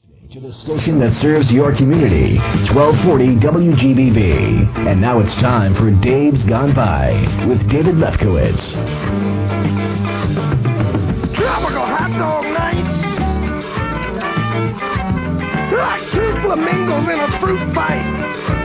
To the station that serves your community, 1240 WGBB. And now it's time for Dave's Gone By with David Lefkowitz. Tropical hot dog night. Like two flamingos in a fruit fight.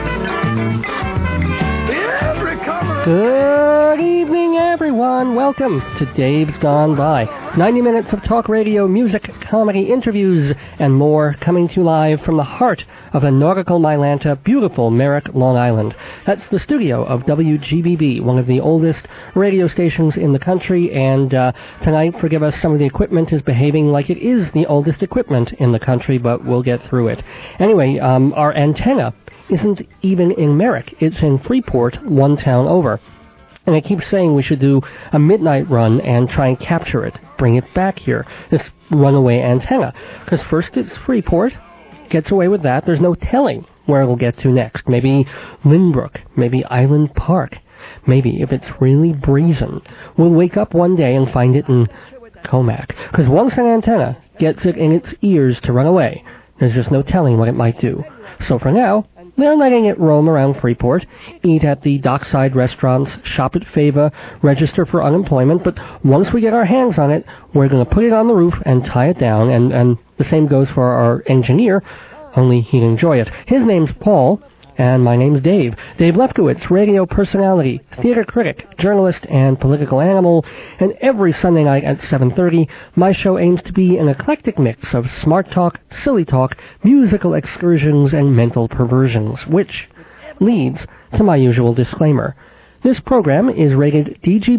Every cover. Good evening, everyone. Welcome to Dave's Gone By. 90 minutes of talk radio, music, comedy, interviews, and more coming to you live from the heart of the nautical Mylanta, beautiful Merrick, Long Island. That's the studio of WGBB, one of the oldest radio stations in the country, and tonight, forgive us, some of the equipment is behaving like it is the oldest equipment in the country, but we'll get through it. Anyway, our antenna isn't even in Merrick. It's in Freeport, one town over. And I keep saying we should do a midnight run and try and capture it, bring it back here, this runaway antenna. Because first it's Freeport, gets away with that. There's no telling where it'll get to next. Maybe Lynbrook, maybe Island Park. Maybe, if it's really breezing, we'll wake up one day and find it in Comac. Because once an antenna gets it in its ears to run away, there's just no telling what it might do. So for now, they're letting it roam around Freeport, eat at the dockside restaurants, shop at Fava, register for unemployment, but once we get our hands on it, we're going to put it on the roof and tie it down, and the same goes for our engineer, only he'd enjoy it. His name's Paul, and my name's Dave. Dave Lefkowitz, radio personality, theater critic, journalist, and political animal, and every Sunday night at 7:30, my show aims to be an eclectic mix of smart talk, silly talk, musical excursions, and mental perversions, which leads to my usual disclaimer. This program is rated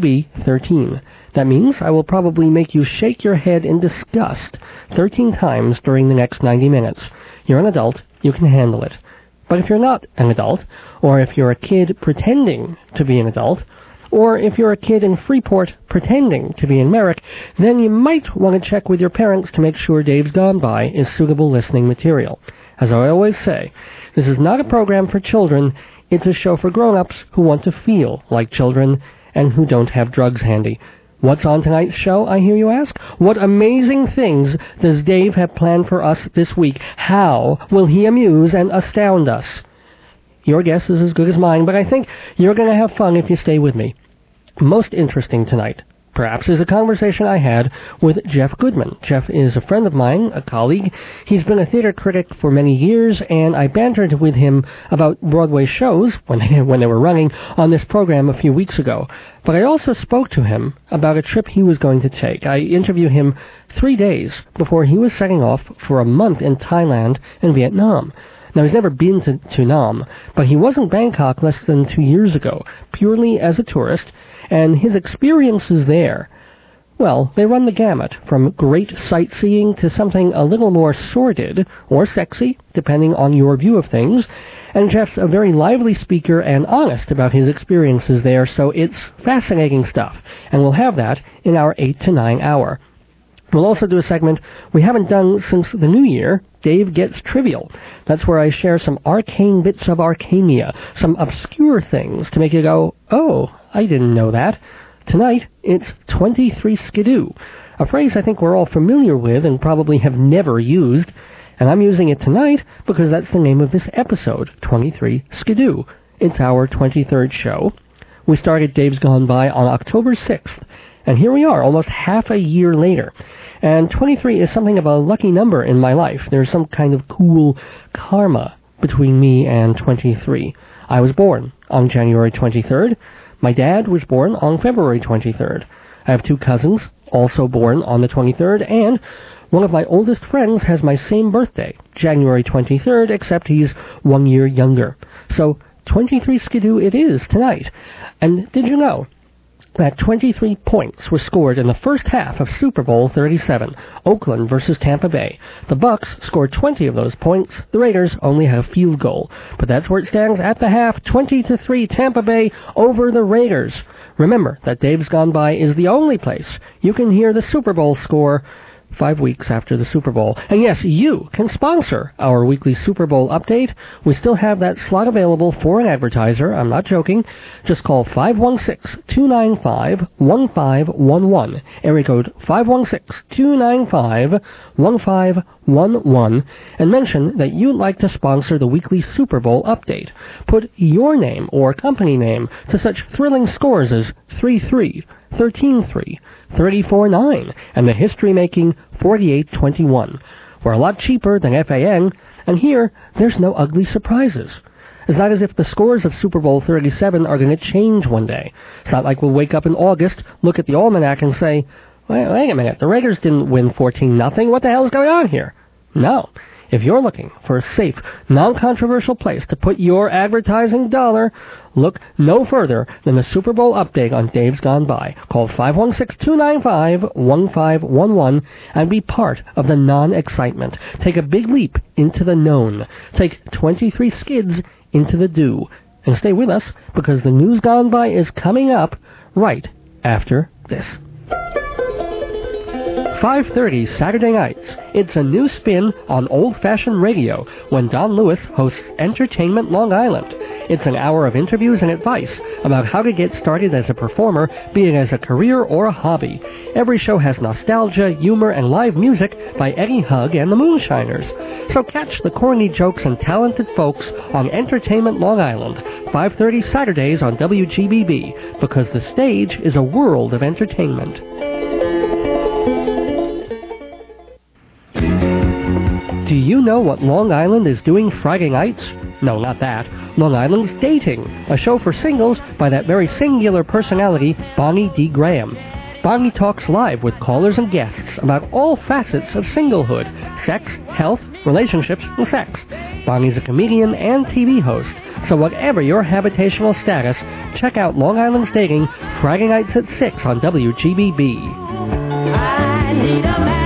DGB-13. That means I will probably make you shake your head in disgust 13 times during the next 90 minutes. You're an adult, you can handle it. But if you're not an adult, or if you're a kid pretending to be an adult, or if you're a kid in Freeport pretending to be in Merrick, then you might want to check with your parents to make sure Dave's Gone By is suitable listening material. As I always say, this is not a program for children, it's a show for grown-ups who want to feel like children and who don't have drugs handy. What's on tonight's show, I hear you ask? What amazing things does Dave have planned for us this week? How will he amuse and astound us? Your guess is as good as mine, but I think you're going to have fun if you stay with me. Most interesting tonight, perhaps, is a conversation I had with Jeff Goodman. Jeff is a friend of mine, a colleague. He's been a theater critic for many years, and I bantered with him about Broadway shows, when they were running, on this program a few weeks ago. But I also spoke to him about a trip he was going to take. I interviewed him 3 days before he was setting off for a month in Thailand and Vietnam. Now, he's never been to Nam, but he was in Bangkok less than 2 years ago, purely as a tourist, and his experiences there, well, they run the gamut, from great sightseeing to something a little more sordid, or sexy, depending on your view of things, and Jeff's a very lively speaker and honest about his experiences there, so it's fascinating stuff, and we'll have that in our 8 to 9 hour. We'll also do a segment we haven't done since the new year, Dave Gets Trivial. That's where I share some arcane bits of Arcania, some obscure things to make you go, oh, I didn't know that. Tonight, it's 23 Skidoo, a phrase I think we're all familiar with and probably have never used, and I'm using it tonight because that's the name of this episode, 23 Skidoo. It's our 23rd show. We started Dave's Gone By on October 6th, and here we are, almost half a year later. And 23 is something of a lucky number in my life. There's some kind of cool karma between me and 23. I was born on January 23rd. My dad was born on February 23rd. I have 2 cousins, also born on the 23rd, and one of my oldest friends has my same birthday, January 23rd, except he's 1 year younger. So 23 Skidoo it is tonight. And did you know that 23 points were scored in the first half of Super Bowl 37, Oakland versus Tampa Bay. The Bucks scored 20 of those points. The Raiders only had a field goal. But that's where it stands at the half, 20-3 Tampa Bay over the Raiders. Remember that Dave's Gone By is the only place you can hear the Super Bowl score 5 weeks after the Super Bowl. And yes, you can sponsor our weekly Super Bowl update. We still have that slot available for an advertiser. I'm not joking. Just call 516-295-1511. Area code 516-295-1511. And mention that you'd like to sponsor the weekly Super Bowl update. Put your name or company name to such thrilling scores as 3-3, 13-3, 34-9, and the history-making 48-21. We're a lot cheaper than FAN, and here, there's no ugly surprises. It's not as if the scores of Super Bowl 37 are going to change one day. It's not like we'll wake up in August, look at the almanac, and say, wait a minute, the Raiders didn't win 14-0. What the hell is going on here? No. If you're looking for a safe, non-controversial place to put your advertising dollar, look no further than the Super Bowl update on Dave's Gone By. Call 516-295-1511 and be part of the non-excitement. Take a big leap into the known. Take 23 skids into the do. And stay with us, because the news gone by is coming up right after this. 5:30 Saturday nights. It's a new spin on old-fashioned radio when Don Lewis hosts Entertainment Long Island. It's an hour of interviews and advice about how to get started as a performer, be it as a career or a hobby. Every show has nostalgia, humor, and live music by Eddie Hugg and the Moonshiners. So catch the corny jokes and talented folks on Entertainment Long Island, 5:30 Saturdays on WGBB, because the stage is a world of entertainment. Do you know what Long Island is doing Friday nights? No, not that. Long Island's Dating, a show for singles by that very singular personality, Bonnie D. Graham. Bonnie talks live with callers and guests about all facets of singlehood, sex, health, relationships, and sex. Bonnie's a comedian and TV host, so whatever your habitational status, check out Long Island's Dating Friday nights at 6 on WGBB. I need a man.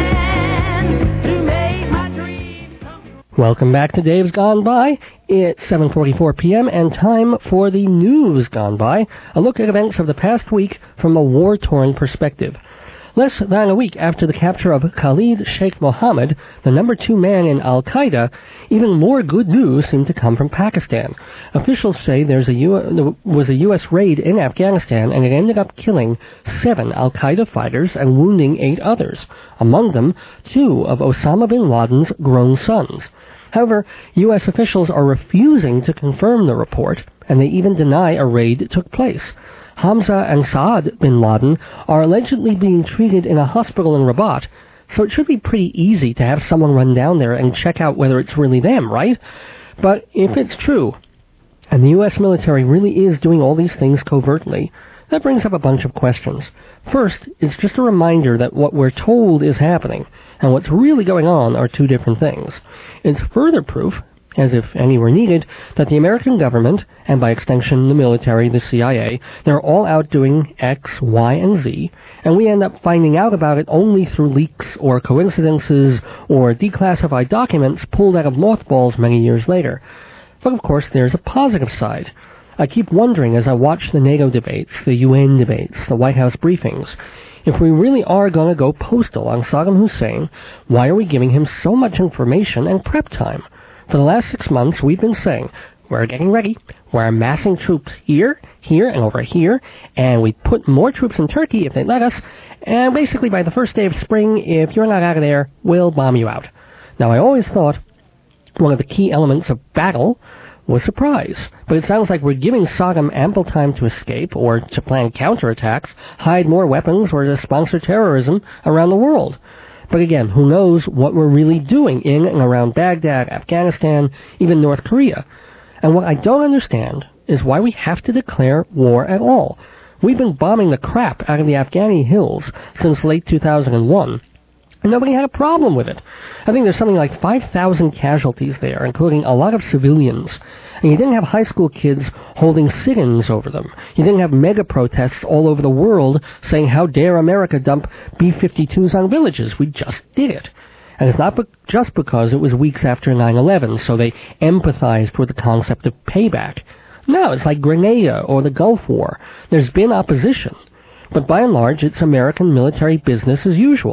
Welcome back to Dave's Gone By. It's 7:44 p.m. and time for the news gone by, a look at events of the past week from a war-torn perspective. Less than a week after the capture of Khalid Sheikh Mohammed, the number 2 man in Al-Qaeda, even more good news seemed to come from Pakistan. Officials say there was a U.S. raid in Afghanistan, and it ended up killing 7 Al-Qaeda fighters and wounding 8 others, among them 2 of Osama bin Laden's grown sons. However, U.S. officials are refusing to confirm the report, and they even deny a raid took place. Hamza and Saad bin Laden are allegedly being treated in a hospital in Rabat, so it should be pretty easy to have someone run down there and check out whether it's really them, right? But if it's true, and the U.S. military really is doing all these things covertly, that brings up a bunch of questions. First, it's just a reminder that what we're told is happening, and what's really going on are 2 different things. It's further proof, as if any were needed, that the American government, and by extension the military, the CIA, they're all out doing X, Y, and Z, and we end up finding out about it only through leaks or coincidences or declassified documents pulled out of mothballs many years later. But of course there's a positive side. I keep wondering as I watch the NATO debates, the UN debates, the White House briefings, if we really are going to go postal on Saddam Hussein, why are we giving him so much information and prep time? For the last 6 months, we've been saying, we're getting ready, we're amassing troops here, here, and over here, and we put more troops in Turkey if they let us, and basically by the first day of spring, if you're not out of there, we'll bomb you out. Now, I always thought one of the key elements of battle was surprise, but it sounds like we're giving Saddam ample time to escape, or to plan counterattacks, hide more weapons, or to sponsor terrorism around the world. But again, who knows what we're really doing in and around Baghdad, Afghanistan, even North Korea. And what I don't understand is why we have to declare war at all. We've been bombing the crap out of the Afghani hills since late 2001, and nobody had a problem with it. I think there's something like 5,000 casualties there, including a lot of civilians. And you didn't have high school kids holding sit-ins over them. You didn't have mega protests all over the world saying, how dare America dump B-52s on villages. We just did it. And it's not just because it was weeks after 9/11, so they empathized with the concept of payback. No, it's like Grenada or the Gulf War. There's been opposition. But by and large, it's American military business as usual.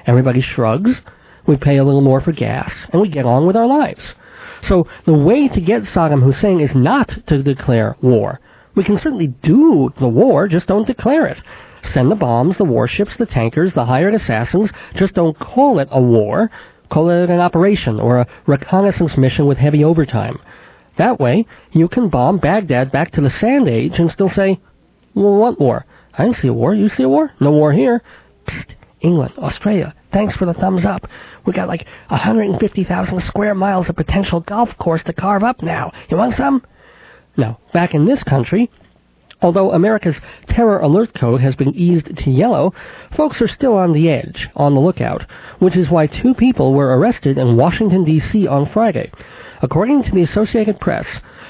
Everybody shrugs, we pay a little more for gas, and we get on with our lives. So the way to get Saddam Hussein is not to declare war. We can certainly do the war, just don't declare it. Send the bombs, the warships, the tankers, the hired assassins, just don't call it a war. Call it an operation or a reconnaissance mission with heavy overtime. That way, you can bomb Baghdad back to the Sand Age and still say, well, what war? I didn't see a war. You see a war? No war here. Psst, England, Australia, thanks for the thumbs up. We got like 150,000 square miles of potential golf course to carve up now. You want some? Now, back in this country, although America's terror alert code has been eased to yellow, folks are still on the edge, on the lookout, which is why 2 people were arrested in Washington, D.C. on Friday. According to the Associated Press,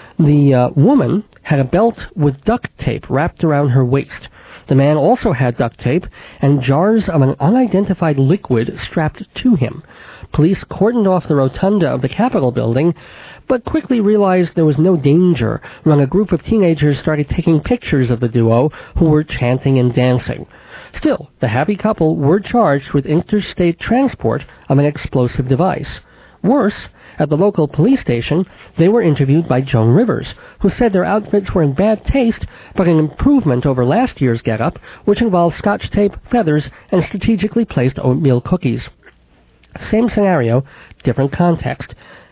the woman had a belt with duct tape wrapped around her waist. The man also had duct tape and jars of an unidentified liquid strapped to him. Police cordoned off the rotunda of the Capitol building, but quickly realized there was no danger when a group of teenagers started taking pictures of the duo who were chanting and dancing. Still, the happy couple were charged with interstate transport of an explosive device. Worse, at the local police station, they were interviewed by Joan Rivers, who said their outfits were in bad taste, but an improvement over last year's get-up, which involved scotch tape, feathers, and strategically placed oatmeal cookies. Same scenario, different context.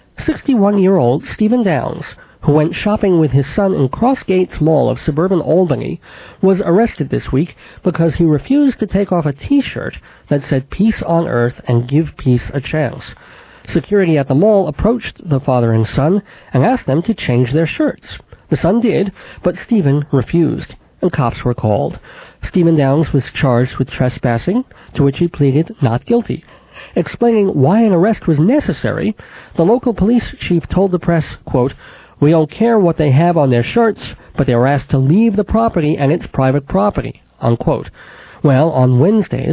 61-year-old Stephen Downs, who went shopping with his son in Crossgates Mall of suburban Albany, was arrested this week because he refused to take off a T-shirt that said "Peace on Earth" and "Give Peace a Chance." Security at the mall approached the father and son and asked them to change their shirts. The son did, but Stephen refused, and cops were called. Stephen Downs was charged with trespassing, to which he pleaded not guilty. Explaining why an arrest was necessary, the local police chief told the press, quote, "We don't care what they have on their shirts, but they were asked to leave the property and it's private property," unquote. Well, on Wednesday,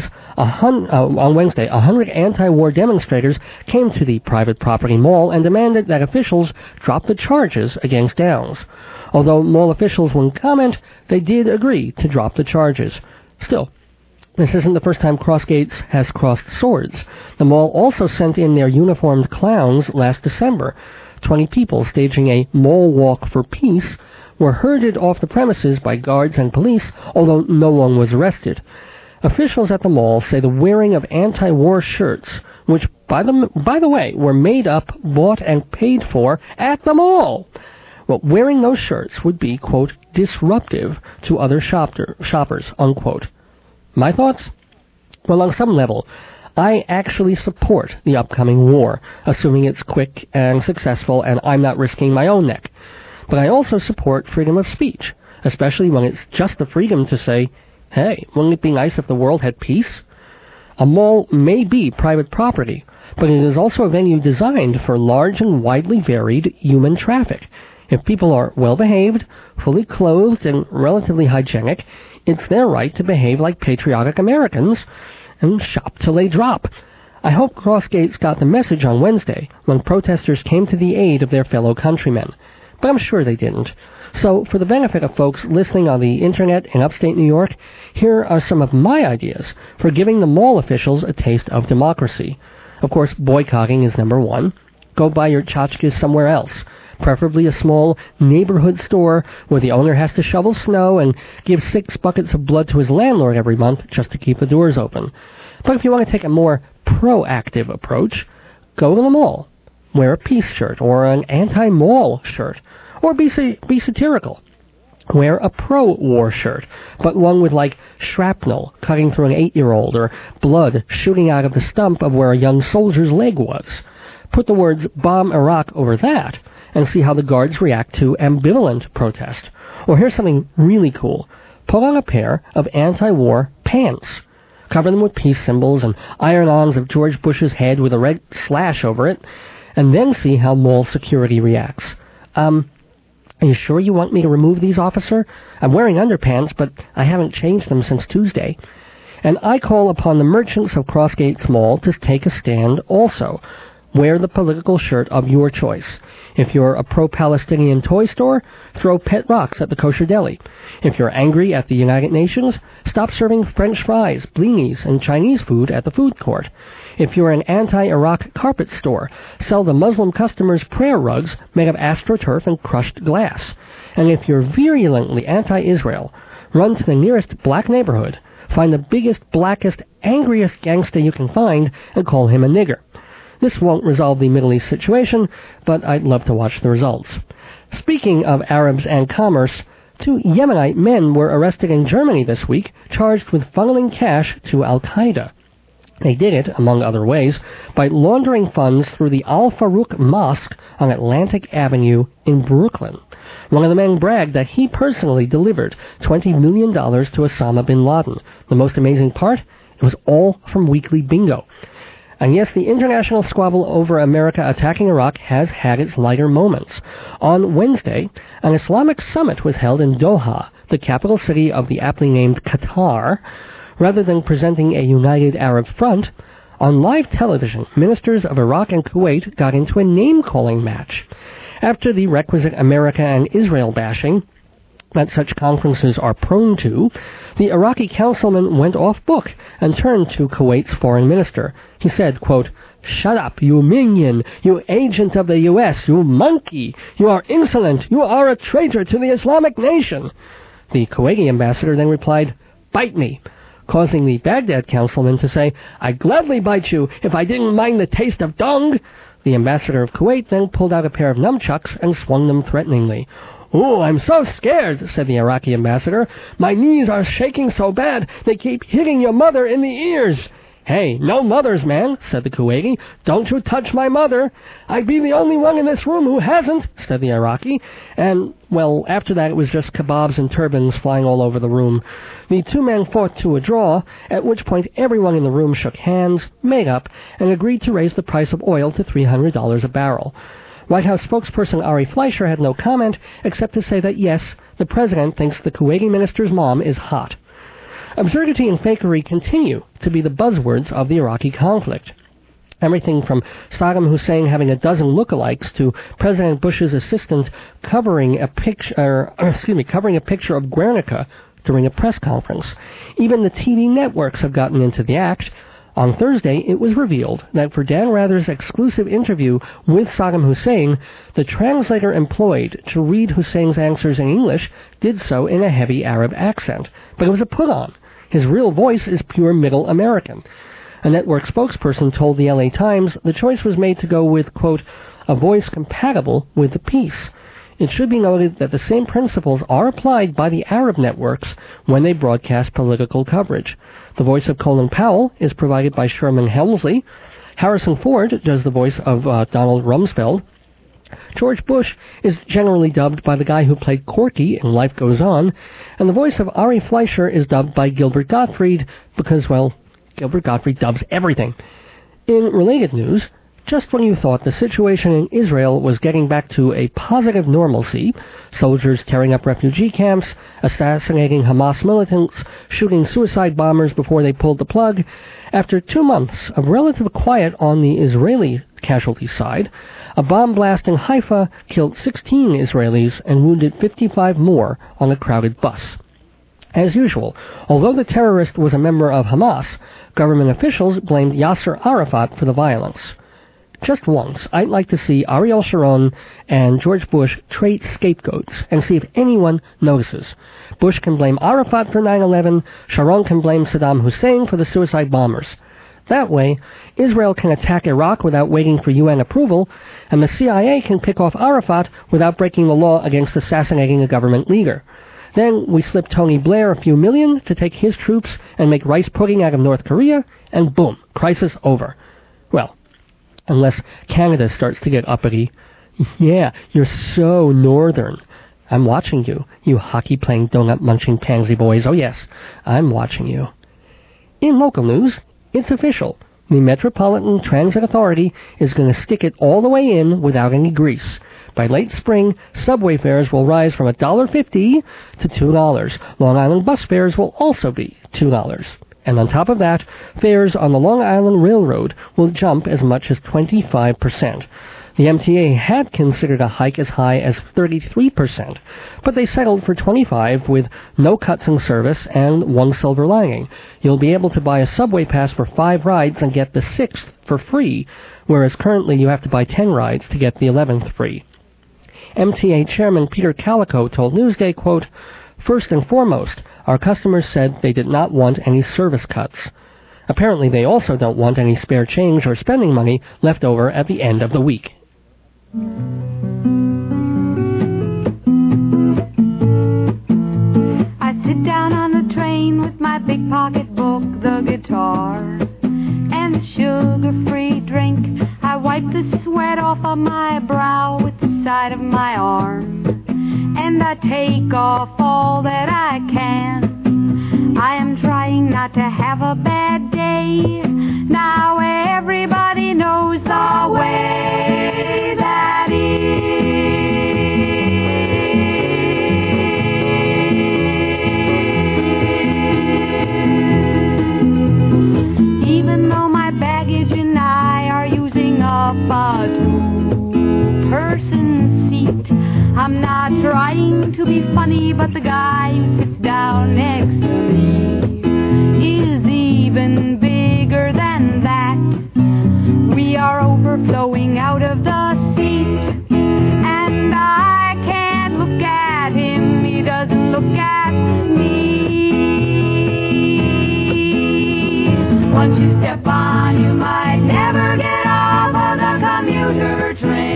100 anti-war demonstrators came to the private property mall and demanded that officials drop the charges against Downs. Although mall officials wouldn't comment, they did agree to drop the charges. Still, this isn't the first time Crossgates has crossed swords. The mall also sent in their uniformed clowns last December. 20 people staging a mall walk for peace were herded off the premises by guards and police, although no one was arrested. Officials at the mall say the wearing of anti-war shirts, which, by the way, were made up, bought, and paid for at the mall, well, wearing those shirts would be, quote, disruptive to other shoppers, unquote. My thoughts? Well, on some level, I actually support the upcoming war, assuming it's quick and successful and I'm not risking my own neck. But I also support freedom of speech, especially when it's just the freedom to say, hey, wouldn't it be nice if the world had peace? A mall may be private property, but it is also a venue designed for large and widely varied human traffic. If people are well-behaved, fully clothed, and relatively hygienic, it's their right to behave like patriotic Americans and shop till they drop. I hope Crossgates got the message on Wednesday when protesters came to the aid of their fellow countrymen. But I'm sure they didn't. So, for the benefit of folks listening on the internet in upstate New York, here are some of my ideas for giving the mall officials a taste of democracy. Of course, boycotting is number one. Go buy your tchotchkes somewhere else, preferably a small neighborhood store where the owner has to shovel snow and give 6 buckets of blood to his landlord every month just to keep the doors open. But if you want to take a more proactive approach, go to the mall. Wear a peace shirt or an anti-mall shirt, or be satirical. Wear a pro-war shirt, but one with, like, shrapnel cutting through an 8-year-old or blood shooting out of the stump of where a young soldier's leg was. Put the words "Bomb Iraq" over that and see how the guards react to ambivalent protest. Or here's something really cool. Put on a pair of anti-war pants. Cover them with peace symbols and iron-ons of George Bush's head with a red slash over it, and then see how mall security reacts. Are you sure you want me to remove these, officer? I'm wearing underpants, but I haven't changed them since Tuesday. And I call upon the merchants of Crossgates Mall to take a stand also. wear the political shirt of your choice. If you're a pro-Palestinian toy store, throw pet rocks at the kosher deli. If you're angry at the United Nations, stop serving French fries, blinis, and Chinese food at the food court. If you're an anti-Iraq carpet store, sell the Muslim customers prayer rugs made of astroturf and crushed glass. And if you're virulently anti-Israel, run to the nearest black neighborhood, find the biggest, blackest, angriest gangster you can find, and call him a nigger. This won't resolve the Middle East situation, but I'd love to watch the results. Speaking of Arabs and commerce, 2 Yemenite men were arrested in Germany this week, charged with funneling cash to Al-Qaeda. They did it, among other ways, by laundering funds through the Al-Farouk Mosque on Atlantic Avenue in Brooklyn. One of the men bragged that he personally delivered $20 million to Osama bin Laden. The most amazing part? It was all from Weekly Bingo. And yes, the international squabble over America attacking Iraq has had its lighter moments. On Wednesday, an Islamic summit was held in Doha, the capital city of the aptly named Qatar. Rather than presenting a united Arab front, on live television, ministers of Iraq and Kuwait got into a name-calling match. After the requisite America and Israel bashing that such conferences are prone to, the Iraqi councilman went off book and turned to Kuwait's foreign minister. He said, quote, "Shut up, you minion, you agent of the U.S., you monkey, you are insolent, you are a traitor to the Islamic nation." The Kuwaiti ambassador then replied, "Bite me," causing the Baghdad councilman to say, "I'd gladly bite you if I didn't mind the taste of dung." The ambassador of Kuwait then pulled out a pair of nunchucks and swung them threateningly. "Oh, I'm so scared," said the Iraqi ambassador. "My knees are shaking so bad, they keep hitting your mother in the ears." "Hey, no mothers, man," said the Kuwaiti. "Don't you touch my mother." "I'd be the only one in this room who hasn't," said the Iraqi. And, well, after that it was just kebabs and turbans flying all over the room. The 2 men fought to a draw, at which point everyone in the room shook hands, made up, and agreed to raise the price of oil to $300 a barrel. White House spokesperson Ari Fleischer had no comment, except to say that yes, the president thinks the Kuwaiti minister's mom is hot. Absurdity and fakery continue to be the buzzwords of the Iraqi conflict. Everything from Saddam Hussein having a dozen lookalikes to President Bush's assistant covering a picture of Guernica during a press conference. Even the TV networks have gotten into the act. On Thursday, it was revealed that for Dan Rather's exclusive interview with Saddam Hussein, the translator employed to read Hussein's answers in English did so in a heavy Arab accent. But it was a put-on. His real voice is pure Middle American. A network spokesperson told the LA Times the choice was made to go with, quote, "a voice compatible with the piece." It should be noted that the same principles are applied by the Arab networks when they broadcast political coverage. The voice of Colin Powell is provided by Sherman Hemsley. Harrison Ford does the voice of Donald Rumsfeld. George Bush is generally dubbed by the guy who played Corky in Life Goes On, and the voice of Ari Fleischer is dubbed by Gilbert Gottfried because, well, Gilbert Gottfried dubs everything. In related news, just when you thought the situation in Israel was getting back to a positive normalcy, soldiers tearing up refugee camps, assassinating Hamas militants, shooting suicide bombers before they pulled the plug, after 2 months of relative quiet on the Israeli casualty side, a bomb blast in Haifa killed 16 Israelis and wounded 55 more on a crowded bus. As usual, although the terrorist was a member of Hamas, government officials blamed Yasser Arafat for the violence. Just once, I'd like to see Ariel Sharon and George Bush trade scapegoats and see if anyone notices. Bush can blame Arafat for 9/11, Sharon can blame Saddam Hussein for the suicide bombers. That way, Israel can attack Iraq without waiting for UN approval, and the CIA can pick off Arafat without breaking the law against assassinating a government leader. Then we slip Tony Blair a few million to take his troops and make rice pudding out of North Korea, and boom, crisis over. Well, unless Canada starts to get uppity. Yeah, you're so northern. I'm watching you, you hockey-playing, donut-munching pansy boys. Oh yes, I'm watching you. In local news, it's official. The Metropolitan Transit Authority is going to stick it all the way in without any grease. By late spring, subway fares will rise from $1.50 to $2. Long Island bus fares will also be $2. And on top of that, fares on the Long Island Railroad will jump as much as 25%. The MTA had considered a hike as high as 33%, but they settled for 25% with no cuts in service and one silver lining. You'll be able to buy a subway pass for 5 rides and get the 6th for free, whereas currently you have to buy 10 rides to get the 11th free. MTA Chairman Peter Calico told Newsday, quote, "First and foremost, our customers said they did not want any service cuts. Apparently they also don't want any spare change or spending money left over at the end of the week." I sit down on the train with my big pocketbook, the guitar, and the sugar-free drink. I wipe the sweat off of my brow with the side of my arm, and I take off all that I can. I am trying not to have a bad day. Now everybody knows the way that is. Even though my baggage and I are using up a 2-person seat, I'm not trying to be funny, but the guy who sits down next to me is even bigger than that. We are overflowing out of the seat, and I can't look at him, he doesn't look at me. Once you step on, you might never get off of the commuter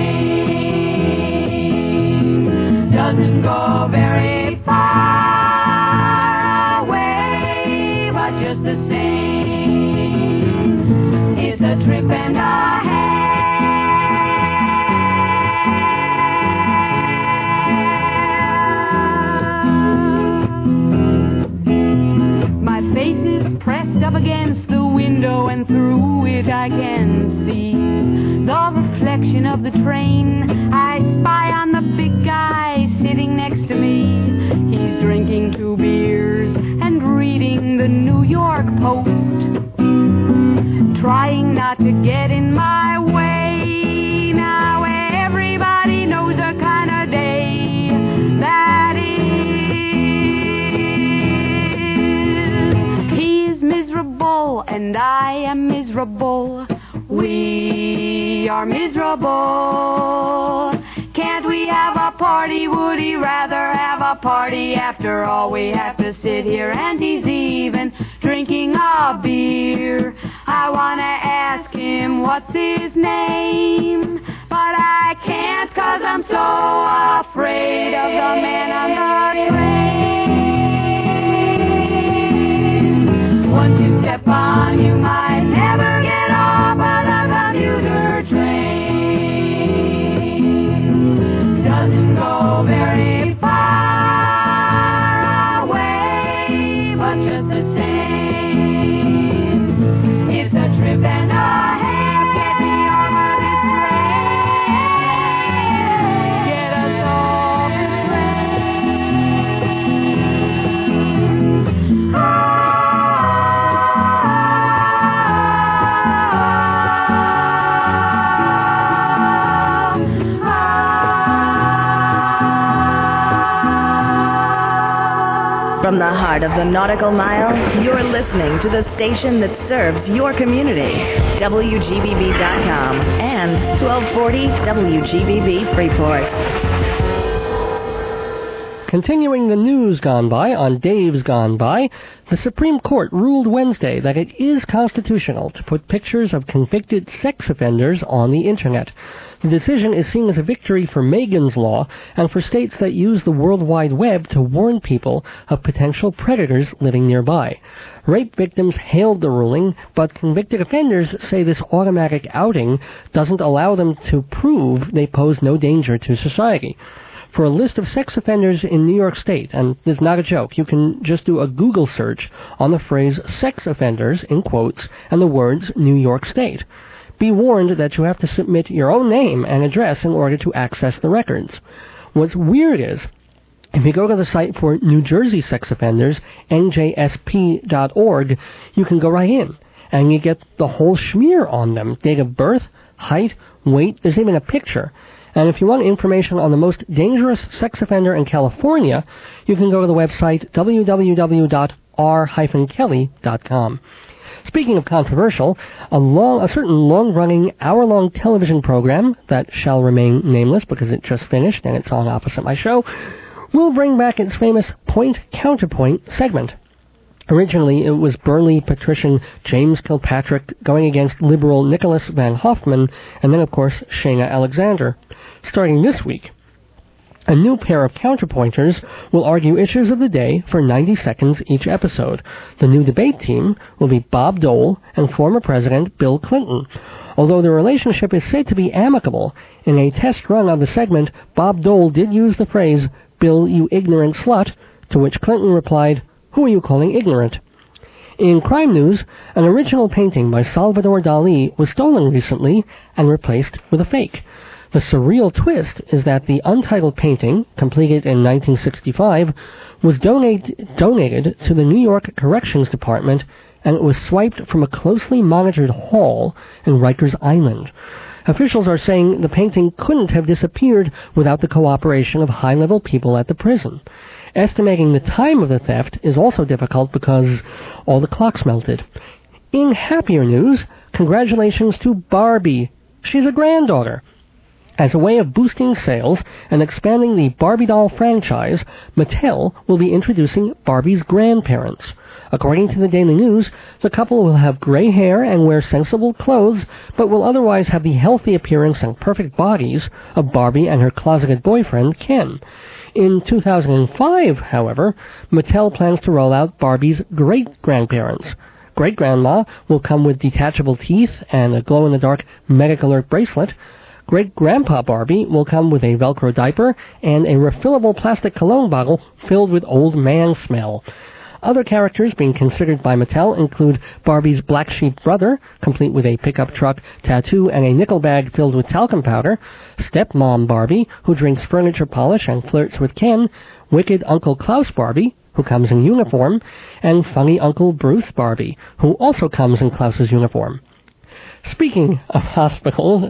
train. Doesn't go very far away, but just the same, it's a trip and a half. My face is pressed up against the window, and through it I can see the reflection of the train. I spy on the big guy sitting next to me. He's drinking 2 beers and reading the New York Post, trying not to get in my way. Now everybody knows the kind of day that is. He's miserable and I am miserable. We are miserable. Can't we have a party? Would he rather have a party? After all, we have to sit here, and he's even drinking a beer. I want to ask him what's his name, but I can't 'cause I'm so afraid of the man on the train. Once you step on, you might never get off of the commuter train. Doesn't go very far away, but just the same, it's a trip and a half. Get me over this train. Get us off the train. From the heart of the Nautical Mile, you're listening to the station that serves your community. WGBB.com and 1240 WGBB Freeport. Continuing the news gone by on Dave's Gone By, the Supreme Court ruled Wednesday that it is constitutional to put pictures of convicted sex offenders on the Internet. The decision is seen as a victory for Megan's Law and for states that use the World Wide Web to warn people of potential predators living nearby. Rape victims hailed the ruling, but convicted offenders say this automatic outing doesn't allow them to prove they pose no danger to society. For a list of sex offenders in New York State, and this is not a joke, you can just do a Google search on the phrase sex offenders, in quotes, and the words New York State. Be warned that you have to submit your own name and address in order to access the records. What's weird is If you go to the site for New Jersey sex offenders, njsp.org, you can go right in, and you get the whole schmear on them. Date of birth, height, weight, there's even a picture. And if you want information on the most dangerous sex offender in California, you can go to the website www.r-kelly.com. Speaking of controversial, a certain long-running, hour-long television program that shall remain nameless because it just finished and it's on opposite my show, will bring back its famous point-counterpoint segment. Originally, it was burly patrician James Kilpatrick going against liberal Nicholas Van Hoffman, and then, of course, Shayna Alexander. Starting this week, a new pair of counterpointers will argue issues of the day for 90 seconds each episode. The new debate team will be Bob Dole and former President Bill Clinton. Although the relationship is said to be amicable, in a test run of the segment, Bob Dole did use the phrase, "Bill, you ignorant slut," to which Clinton replied, "Who are you calling ignorant?" In crime news, an original painting by Salvador Dali was stolen recently and replaced with a fake. The surreal twist is that the untitled painting, completed in 1965, was donated to the New York Corrections Department, and it was swiped from a closely monitored hall in Rikers Island. Officials are saying the painting couldn't have disappeared without the cooperation of high-level people at the prison. Estimating the time of the theft is also difficult because all the clocks melted. In happier news, congratulations to Barbie. She's a granddaughter. As a way of boosting sales and expanding the Barbie doll franchise, Mattel will be introducing Barbie's grandparents. According to the Daily News, the couple will have gray hair and wear sensible clothes, but will otherwise have the healthy appearance and perfect bodies of Barbie and her closeted boyfriend, Ken. In 2005, however, Mattel plans to roll out Barbie's great-grandparents. Great-grandma will come with detachable teeth and a glow-in-the-dark Medic-Alert bracelet. Great-grandpa Barbie will come with a Velcro diaper and a refillable plastic cologne bottle filled with old man smell. Other characters being considered by Mattel include Barbie's black sheep brother, complete with a pickup truck, tattoo, and a nickel bag filled with talcum powder, Stepmom Barbie, who drinks furniture polish and flirts with Ken, Wicked Uncle Klaus Barbie, who comes in uniform, and Funny Uncle Bruce Barbie, who also comes in Klaus's uniform. Speaking of hospitals,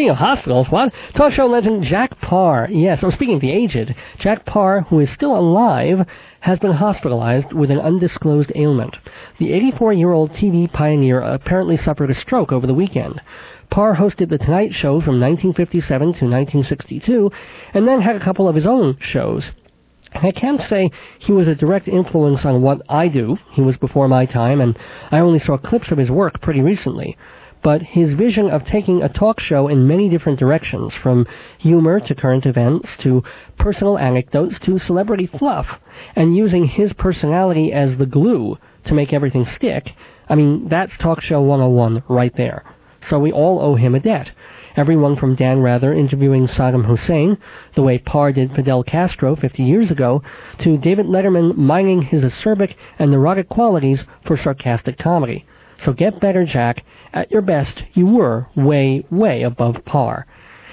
what? Talk show legend Jack Paar. Yes, speaking of the aged, Jack Paar, who is still alive, has been hospitalized with an undisclosed ailment. The 84-year-old TV pioneer apparently suffered a stroke over the weekend. Paar hosted The Tonight Show from 1957 to 1962, and then had a couple of his own shows. I can't say he was a direct influence on what I do. He was before my time, and I only saw clips of his work pretty recently. But his vision of taking a talk show in many different directions, from humor to current events to personal anecdotes to celebrity fluff, and using his personality as the glue to make everything stick, that's Talk Show 101 right there. So we all owe him a debt. Everyone from Dan Rather interviewing Saddam Hussein, the way Paar did Fidel Castro 50 years ago, to David Letterman mining his acerbic and neurotic qualities for sarcastic comedy. So get better, Jack. At your best, you were way, way above par.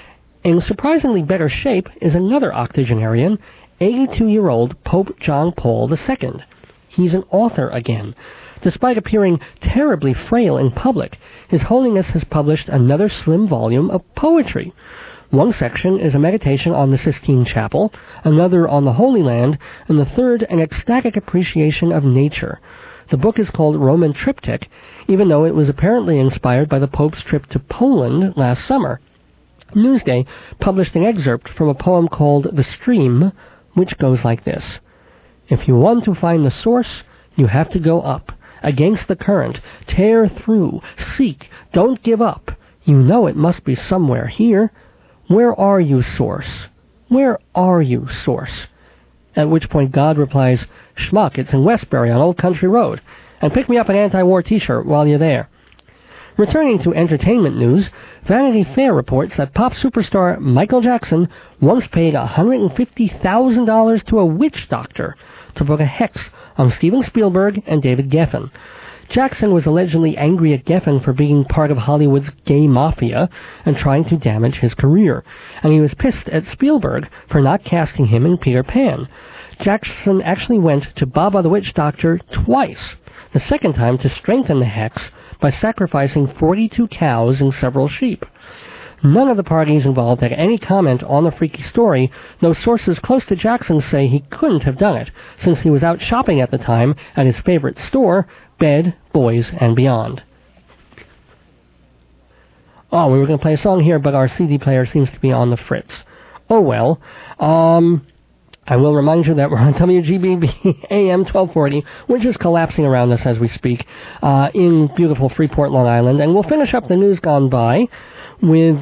In surprisingly better shape is another octogenarian, 82-year-old Pope John Paul II. He's an author again. Despite appearing terribly frail in public, His Holiness has published another slim volume of poetry. One section is a meditation on the Sistine Chapel, another on the Holy Land, and the third an ecstatic appreciation of nature. The book is called Roman Triptych, even though it was apparently inspired by the Pope's trip to Poland last summer. Newsday published an excerpt from a poem called The Stream, which goes like this. If you want to find the source, you have to go up, against the current, tear through, seek, don't give up. You know it must be somewhere here. Where are you, source? Where are you, source? At which point God replies, Schmuck, it's in Westbury on Old Country Road, and pick me up an anti-war t-shirt while you're there. Returning to entertainment news, Vanity Fair reports that pop superstar Michael Jackson once paid $150,000 to a witch doctor to put a hex on Steven Spielberg and David Geffen. Jackson was allegedly angry at Geffen for being part of Hollywood's gay mafia and trying to damage his career, and he was pissed at Spielberg for not casting him in Peter Pan. Jackson actually went to Baba the Witch Doctor twice, the second time to strengthen the hex by sacrificing 42 cows and several sheep. None of the parties involved had any comment on the freaky story, though sources close to Jackson say he couldn't have done it, since he was out shopping at the time at his favorite store, Bed, Boys, and Beyond. Oh, we were going to play a song here, but our CD player seems to be on the fritz. Oh well. I will remind you that we're on WGBB AM 1240, which is collapsing around us as we speak, in beautiful Freeport, Long Island. And we'll finish up the news gone by with,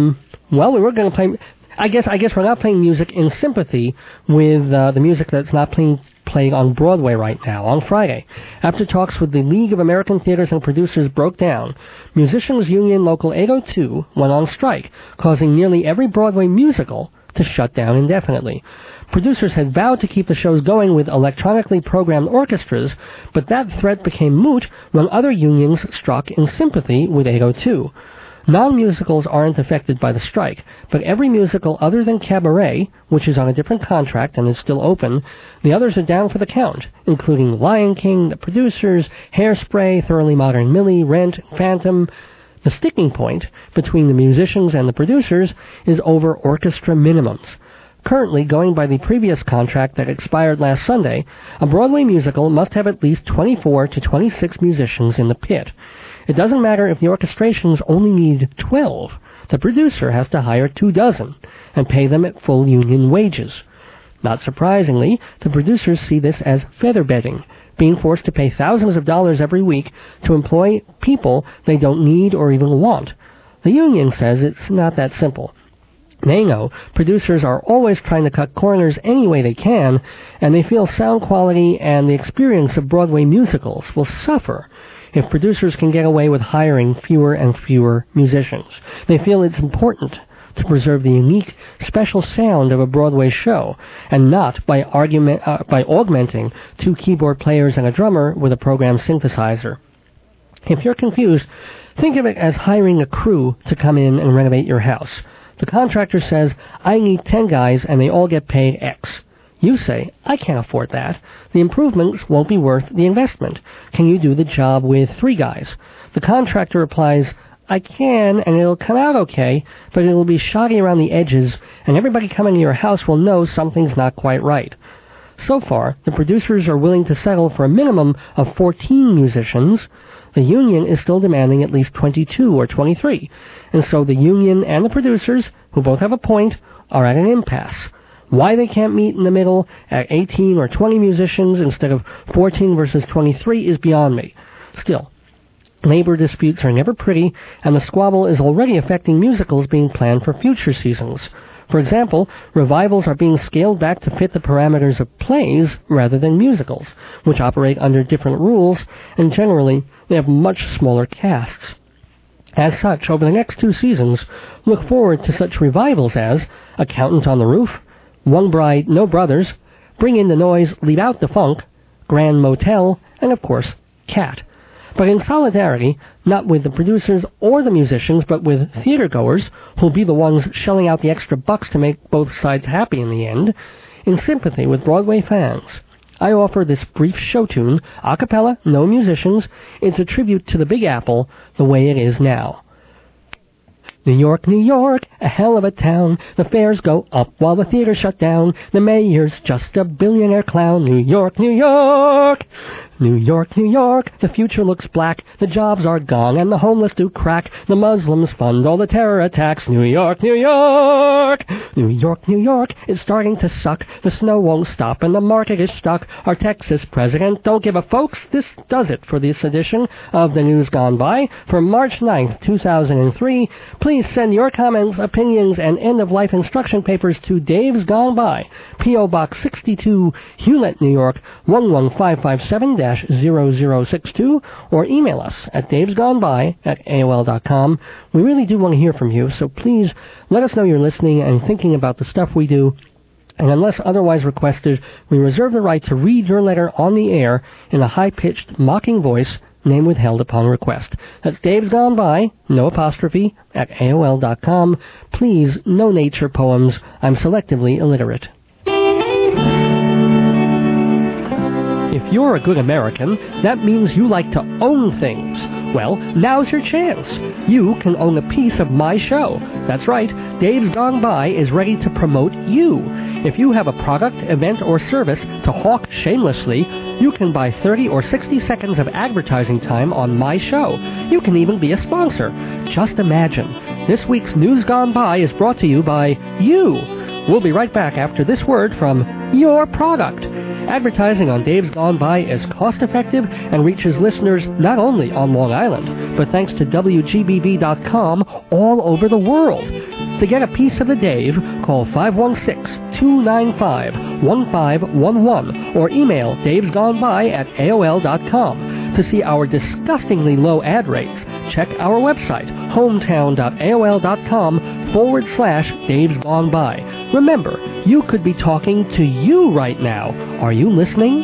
we were going to play, I guess we're not playing music in sympathy with the music that's not playing on Broadway right now, on Friday. After talks with the League of American Theaters and Producers broke down, Musicians Union Local 802 went on strike, causing nearly every Broadway musical to shut down indefinitely. Producers had vowed to keep the shows going with electronically programmed orchestras, but that threat became moot when other unions struck in sympathy with 802. Non-musicals aren't affected by the strike, but every musical other than Cabaret, which is on a different contract and is still open, the others are down for the count, including Lion King, The Producers, Hairspray, Thoroughly Modern Millie, Rent, Phantom. The sticking point between the musicians and the producers is over orchestra minimums. Currently, going by the previous contract that expired last Sunday, a Broadway musical must have at least 24 to 26 musicians in the pit. It doesn't matter if the orchestrations only need 12. The producer has to hire 24 and pay them at full union wages. Not surprisingly, the producers see this as featherbedding, being forced to pay thousands of dollars every week to employ people they don't need or even want. The union says it's not that simple. They know producers are always trying to cut corners any way they can, and they feel sound quality and the experience of Broadway musicals will suffer if producers can get away with hiring fewer and fewer musicians. They feel it's important to preserve the unique, special sound of a Broadway show, and not by augmenting 2 keyboard players and a drummer with a programmed synthesizer. If you're confused, think of it as hiring a crew to come in and renovate your house. The contractor says, I need 10 guys and they all get paid X. You say, I can't afford that. The improvements won't be worth the investment. Can you do the job with 3 guys? The contractor replies, I can, and it'll come out okay, but it'll be shoddy around the edges, and everybody coming to your house will know something's not quite right. So far, the producers are willing to settle for a minimum of 14 musicians. The union is still demanding at least 22 or 23, and so the union and the producers, who both have a point, are at an impasse. Why they can't meet in the middle at 18 or 20 musicians instead of 14 versus 23 is beyond me. Still, labor disputes are never pretty, and the squabble is already affecting musicals being planned for future seasons. For example, revivals are being scaled back to fit the parameters of plays rather than musicals, which operate under different rules, and generally they have much smaller casts. As such, over the next 2 seasons, look forward to such revivals as Accountant on the Roof, One Bride, No Brothers, Bring in the Noise, Leave Out the Funk, Grand Motel, and of course, Cat. But in solidarity, not with the producers or the musicians, but with theatergoers, who'll be the ones shelling out the extra bucks to make both sides happy in the end, in sympathy with Broadway fans, I offer this brief show tune, a cappella, no musicians. It's a tribute to the Big Apple, the way it is now. New York, New York, a hell of a town. The fares go up while the theaters shut down. The mayor's just a billionaire clown. New York, New York. New York, New York, the future looks black. The jobs are gone and the homeless do crack. The Muslims fund all the terror attacks. New York, New York. New York, New York, it's starting to suck. The snow won't stop and the market is stuck. Our Texas president don't give a folks. This does it for this edition of The News Gone By for March 9th, 2003. Please send your comments, opinions, and end-of-life instruction papers to Dave's Gone By, P.O. Box 62, Hewlett, New York, 11557-0062, or email us at davesgoneby@aol.com. We really do want to hear from you, so please let us know you're listening and thinking about the stuff we do. And unless otherwise requested, we reserve the right to read your letter on the air in a high-pitched, mocking voice, name withheld upon request. That's Dave's Gone By, no apostrophe, at AOL.com. Please, no nature poems. I'm selectively illiterate. If you're a good American, that means you like to own things. Well, now's your chance. You can own a piece of my show. That's right, Dave's Gone By is ready to promote you. If you have a product, event, or service to hawk shamelessly, you can buy 30 or 60 seconds of advertising time on my show. You can even be a sponsor. Just imagine. This week's News Gone By is brought to you by you. We'll be right back after this word from your product. Advertising on Dave's Gone By is cost-effective and reaches listeners not only on Long Island, but thanks to WGBB.com all over the world. To get a piece of the Dave, call 516-295-1511 or email davesgoneby at AOL.com. To see our disgustingly low ad rates, check our website, hometown.aol.com/Dave's Gone By. Remember, you could be talking to you right now. Are you listening?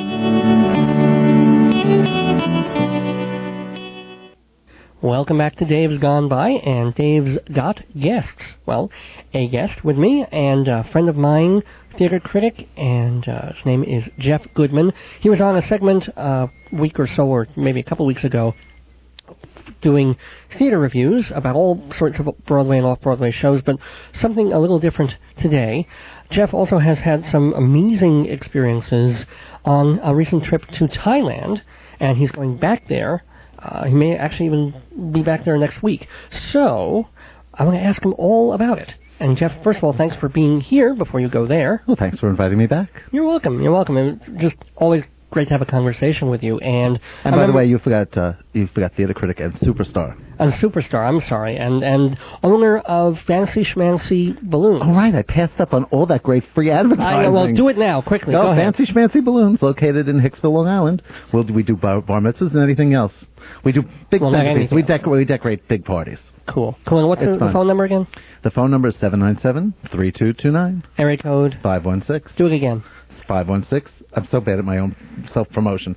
Welcome back to Dave's Gone By, and Dave's got guests. Well, a guest with me, and a friend of mine, theater critic, and his name is Jeff Goodman. He was on a segment a week or so, or maybe a couple weeks ago, doing theater reviews about all sorts of Broadway and off-Broadway shows, but something a little different today. Jeff also has had some amazing experiences on a recent trip to Thailand, and he's going back there. He may actually even be back there next week. So I'm going to ask him all about it. And Jeff, first of all, thanks for being here before you go there. Well, thanks for inviting me back. You're welcome. You're welcome. It's just always great to have a conversation with you. And by the way, you forgot theater critic and superstar. And superstar, I'm sorry, and owner of Fancy Schmancy Balloons. All right, I passed up on all that great free advertising. Well, do it now, quickly. No, Go ahead. Fancy Schmancy Balloons, located in Hicksville, Long Island. We do bar mitzvahs and anything else. We do big parties. We decorate big parties. Cool. And what's the phone number again? The phone number is 797-3229. Area code? 516. Do it again. 516. I'm so bad at my own self-promotion.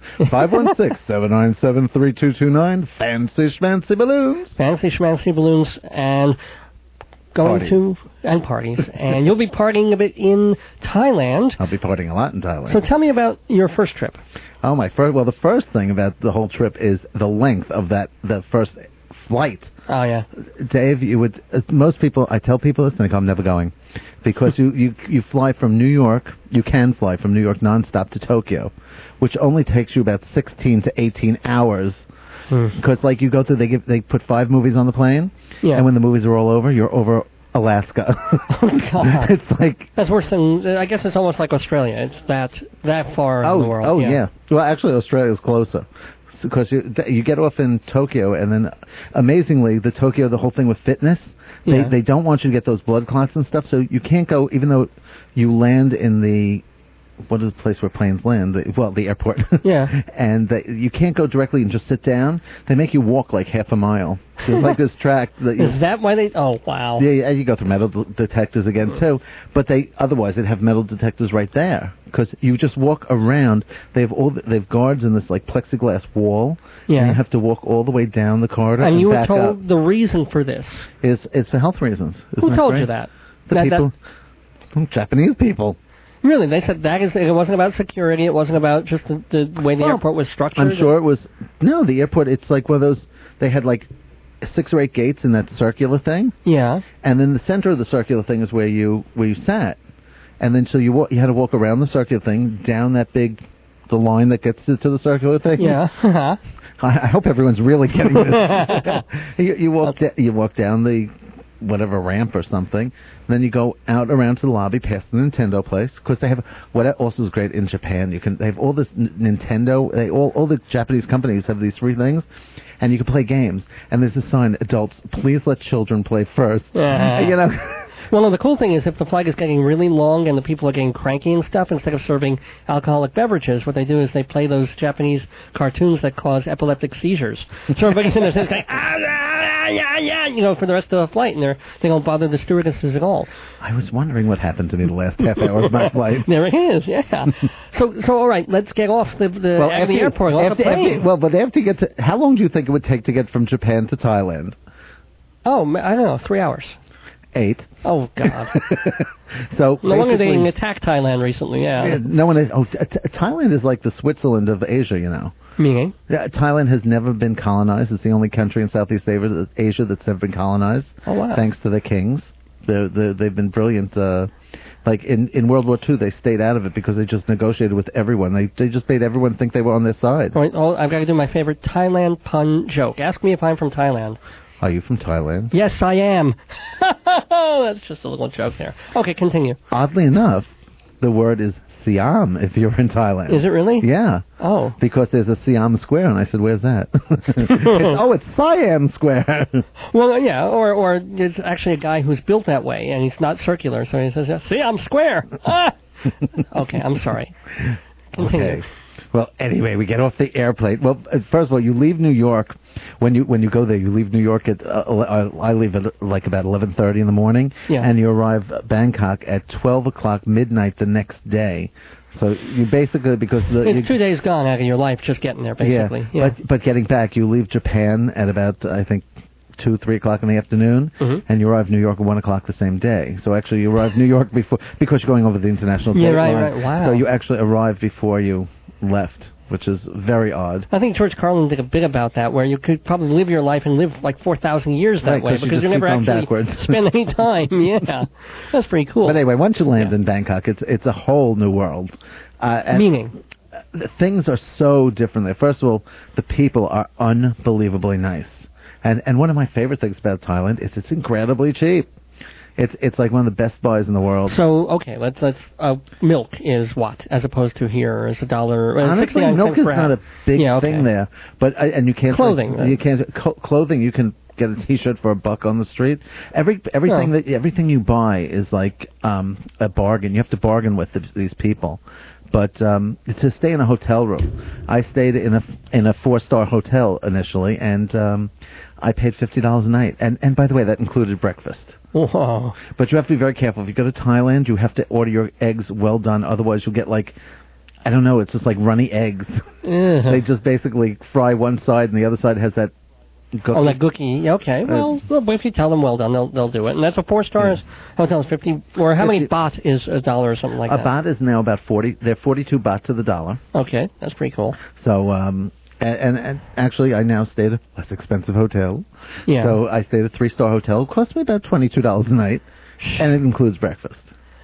516-797-3229. Fancy Schmancy Balloons. Fancy Schmancy Balloons and going to and parties. And you'll be partying a bit in Thailand. I'll be partying a lot in Thailand. So tell me about your first trip. Oh, the first thing about the whole trip is the length of the first flight. Oh, yeah. Dave, most people, I tell people this, and they go, I'm never going. Because you fly from New York, you can fly from New York nonstop to Tokyo, which only takes you about 16 to 18 hours. Because, you go through, they put 5 movies on the plane, and when the movies are all over, you're over Alaska. Oh, God. It's that's worse than, I guess it's almost like Australia. It's that far in the world. Oh, yeah. Well, actually, Australia's closer. Because you get off in Tokyo, and then, amazingly, the whole thing with fitness, they don't want you to get those blood clots and stuff, so you can't go, even though you land in the, what is the place where planes land? The airport. Yeah. And you can't go directly and just sit down. They make you walk half a mile. There's this track. Is that why they... Oh, wow. Yeah, you go through metal detectors again, too. But otherwise, they'd have metal detectors right there. Because you just walk around. They have guards in this, plexiglass wall. Yeah. And you have to walk all the way down the corridor and you were back told up. the reason for this. It's for health reasons. Who told you that? The people. Japanese people. Really? They said it wasn't about security, it wasn't about just the way the airport was structured? I'm sure it was... No, the airport, it's one of those... They had 6 or 8 gates in that circular thing. Yeah. And then the center of the circular thing is where you sat. And then so you had to walk around the circular thing, down the line that gets to the circular thing. Yeah. I hope everyone's really getting this. you walk down the whatever ramp or something. Then you go out around to the lobby past the Nintendo place, because they have what also is great in Japan. They have all this Nintendo. All the Japanese companies have these 3 things, and you can play games. And there's a sign: adults, please let children play first. Well, no, the cool thing is if the flight is getting really long and the people are getting cranky and stuff, instead of serving alcoholic beverages, what they do is they play those Japanese cartoons that cause epileptic seizures. So everybody's in there saying, for the rest of the flight, and they don't bother the stewardesses at all. I was wondering what happened to me the last half hour of my flight. There it is, yeah. So all right, let's get off the airport, off the plane. But after you get to, how long do you think it would take to get from Japan to Thailand? Oh, I don't know, 3 hours. 8. Oh, God. So no wonder they attacked Thailand recently, yeah. No one. Thailand is like the Switzerland of Asia, you know. Meaning? Yeah, Thailand has never been colonized. It's the only country in Southeast Asia that's never been colonized. Oh, wow. Thanks to the kings. They've been brilliant. Like in World War II, they stayed out of it because they just negotiated with everyone. They just made everyone think they were on their side. All right, I've got to do my favorite Thailand pun joke. Ask me if I'm from Thailand. Are you from Thailand? Yes, I am. That's just a little joke there. Okay, continue. Oddly enough, the word is Siam if you're in Thailand. Is it really? Yeah. Oh. Because there's a Siam Square, and I said, where's that? It's Siam Square. Well, yeah, or it's actually a guy who's built that way, and he's not circular, so he says, Siam Square. Okay, I'm sorry. Continue. Okay. Well, anyway, we get off the airplane. Well, first of all, you leave New York. When you go there, you leave New York at I leave at like about 11:30 in the morning, and you arrive Bangkok at 12 o'clock midnight the next day. So you basically it's 2 days gone out of your life just getting there, basically. Yeah. But getting back, you leave Japan at about I think 2, 3 o'clock in the afternoon, and you arrive New York at 1 o'clock the same day. So actually, you arrive New York before because you're going over the international date line. Right. Wow. So you actually arrive before you left, which is very odd. I think George Carlin did a bit about that, where you could probably live your life and live like 4,000 years that way because you never actually spend any time. Yeah, that's pretty cool. But anyway, once you land in Bangkok, it's a whole new world. Meaning? Things are so different there. First of all, the people are unbelievably nice. And one of my favorite things about Thailand is it's incredibly cheap. It's like one of the best buys in the world. So okay, let's milk is what as opposed to here is $1. Honestly, milk is not a big thing there, but and you can't clothing. Clothing. You can get a T-shirt for $1 on the street. Everything you buy is like a bargain. You have to bargain with these people. But to stay in a hotel room, I stayed in a 4-star hotel initially, and I paid $50 a night. And by the way, that included breakfast. Whoa. But you have to be very careful. If you go to Thailand, you have to order your eggs well done. Otherwise, you'll get I don't know, it's just like runny eggs. They just basically fry one side, and the other side has that gookie. Oh, that gookie. Okay. Well, if you tell them well done, they'll do it. And that's a 4-star hotel. Is 50, or how many baht is $1 or something like that? A baht is now about 40. They're 42 baht to the dollar. Okay, that's pretty cool. So, and actually, I now stay at a less expensive hotel. Yeah. So I stayed at a 3-star hotel. It cost me about $22 a night, and it includes breakfast.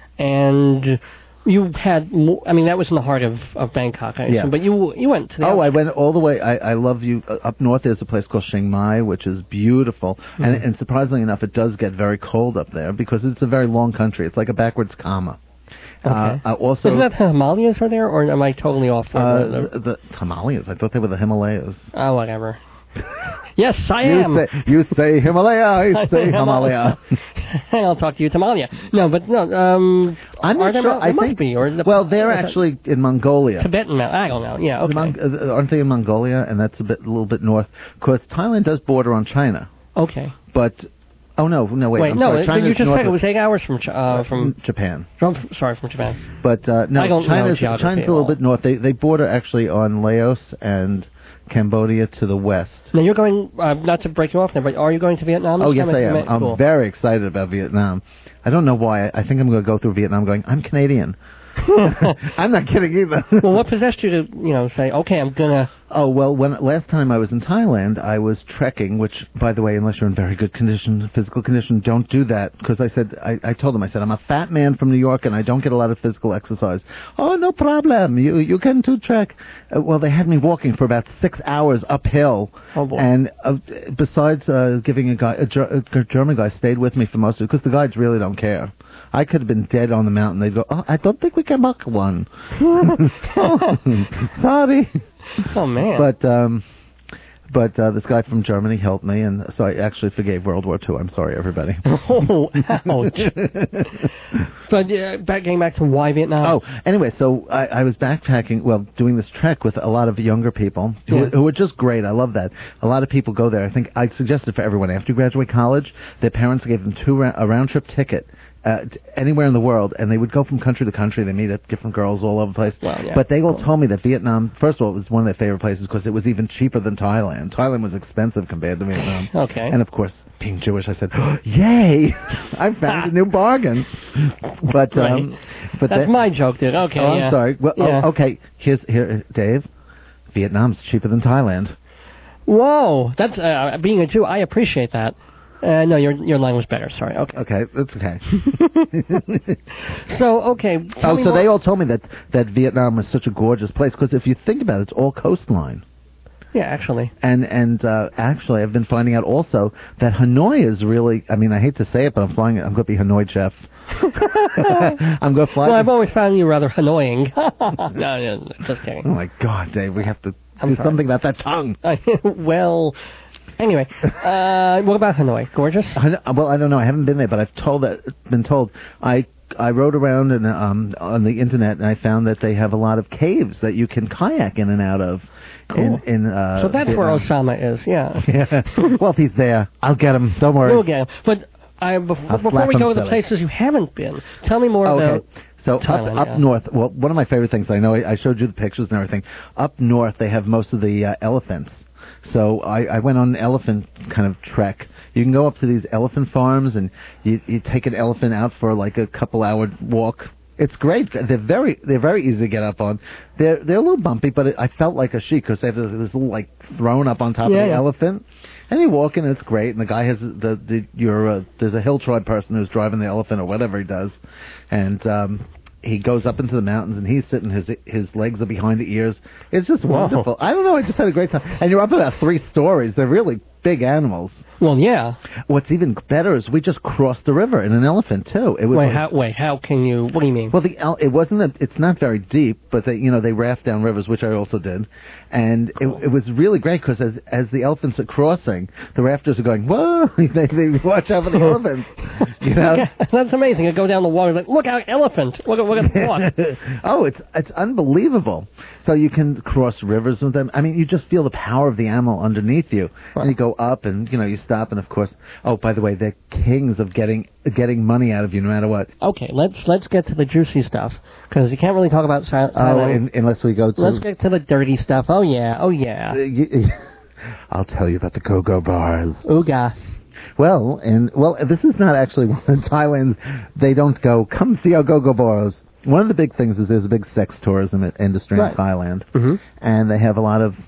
And you had, that was in the heart of Bangkok, I assume, but you went to the I went all the way. I love you. Up north, there's a place called Chiang Mai, which is beautiful. Mm-hmm. And surprisingly enough, it does get very cold up there because it's a very long country. It's like a backwards comma. Okay. Also, isn't that the Himalayas are there, or am I totally off? The Himalayas. I thought they were the Himalayas. Oh, whatever. Yes, I am. You say Himalaya, I say Himalaya. I'll talk to you, Himalaya. No, but no. I'm not sure. I think be. They're actually in Mongolia. Tibetan. I don't know. Yeah, okay. Aren't they in Mongolia? And that's a little bit north. Because Thailand does border on China. Okay. But wait. Sorry. You just said it was 8 hours from Japan. From Japan. But China's a little bit north. They border actually on Laos and Cambodia to the west. Now you're going, not to break you off there, but are you going to Vietnam? Oh, yes, I am. I'm very excited about Vietnam. I don't know why. I think I'm going to go through Vietnam going, I'm Canadian. I'm not kidding either. Well, what possessed you to, say, okay, I'm going to... Oh, well, last time I was in Thailand, I was trekking, which, by the way, unless you're in very good condition, physical condition, don't do that. Because I told them, I'm a fat man from New York and I don't get a lot of physical exercise. Oh, no problem. You can do trek. Well, they had me walking for about 6 hours uphill. Oh, boy. And besides giving a German guy stayed with me for most of it, because the guides really don't care. I could have been dead on the mountain. They'd go, I don't think we can make one. Oh, sorry. Oh, man. But this guy from Germany helped me, and so I actually forgave World War II. I'm sorry, everybody. Oh, ouch. But getting back to why Vietnam. Oh, anyway, so I was backpacking, doing this trek with a lot of younger people who were just great. I love that. A lot of people go there. I think I suggested for everyone, after you graduate college, their parents gave them a round-trip ticket anywhere in the world, and they would go from country to country. They meet up different girls all over the place. Well, yeah. But they all told me that Vietnam, first of all, it was one of their favorite places because it was even cheaper than Thailand. Thailand was expensive compared to Vietnam. Okay. And of course, being Jewish, I said, "Yay! I found a new bargain." But right. but that's my joke, dude. Okay. Oh, yeah. I'm sorry. Well, okay. Here, Dave. Vietnam's cheaper than Thailand. Whoa, that's being a Jew. I appreciate that. No, your line was better. Sorry. Okay. Okay, that's okay. So, okay. So they all told me that Vietnam was such a gorgeous place because if you think about it, it's all coastline. Yeah, actually. And actually, I've been finding out also that Hanoi is really. I mean, I hate to say it, but I'm going to be Hanoi chef. I'm going to fly. Well, I've always found you rather annoying. No, just kidding. Oh my God, Dave, we have to do something about that tongue. Well. Anyway, what about Hanoi? Gorgeous? Well, I don't know. I haven't been there, but I've been told. I rode around on the internet, and I found that they have a lot of caves that you can kayak in and out of. Cool. So that's Vietnam. where Osama is, yeah. Well, if he's there, I'll get him. Don't worry. You'll get him. But before we go to the places you haven't been, tell me more about So Thailand, up north, well, one of my favorite things, I know I showed you the pictures and everything. Up north, they have most of the elephants. So I went on an elephant kind of trek. You can go up to these elephant farms, and you take an elephant out for like a couple-hour walk. It's great. They're very easy to get up on. They're a little bumpy, but I felt like a sheep because they have this little like throne up on top of the elephant. And you walk in, and it's great. And the guy has there's a hill tribe person who's driving the elephant or whatever he does, and he goes up into the mountains, and he's sitting. His legs are behind the ears. It's just wonderful. I don't know. I just had a great time. And you're up about 3 stories. They're really big animals. Well, yeah. What's even better is we just crossed the river in an elephant too. It was how can you? What do you mean? Well, it's not very deep, but they raft down rivers, which I also did, and it was really great because as the elephants are crossing, the rafters are going, whoa! they watch out for the elephants. You know, that's amazing. You go down the water, like, look out, elephant! Look at the water. Oh, it's unbelievable. So you can cross rivers with them. I mean, you just feel the power of the animal underneath you, and you go up, and you stop, and of course, oh, by the way, they're kings of getting money out of you no matter what. Okay, let's get to the juicy stuff because you can't really talk about Thailand unless we go to. Let's get to the dirty stuff. Oh yeah. I'll tell you about the go-go bars. Ooga. Well, this is not actually one in Thailand. They don't go, come see our go-go bars. One of the big things is there's a big sex tourism industry in Thailand, and they have a lot of.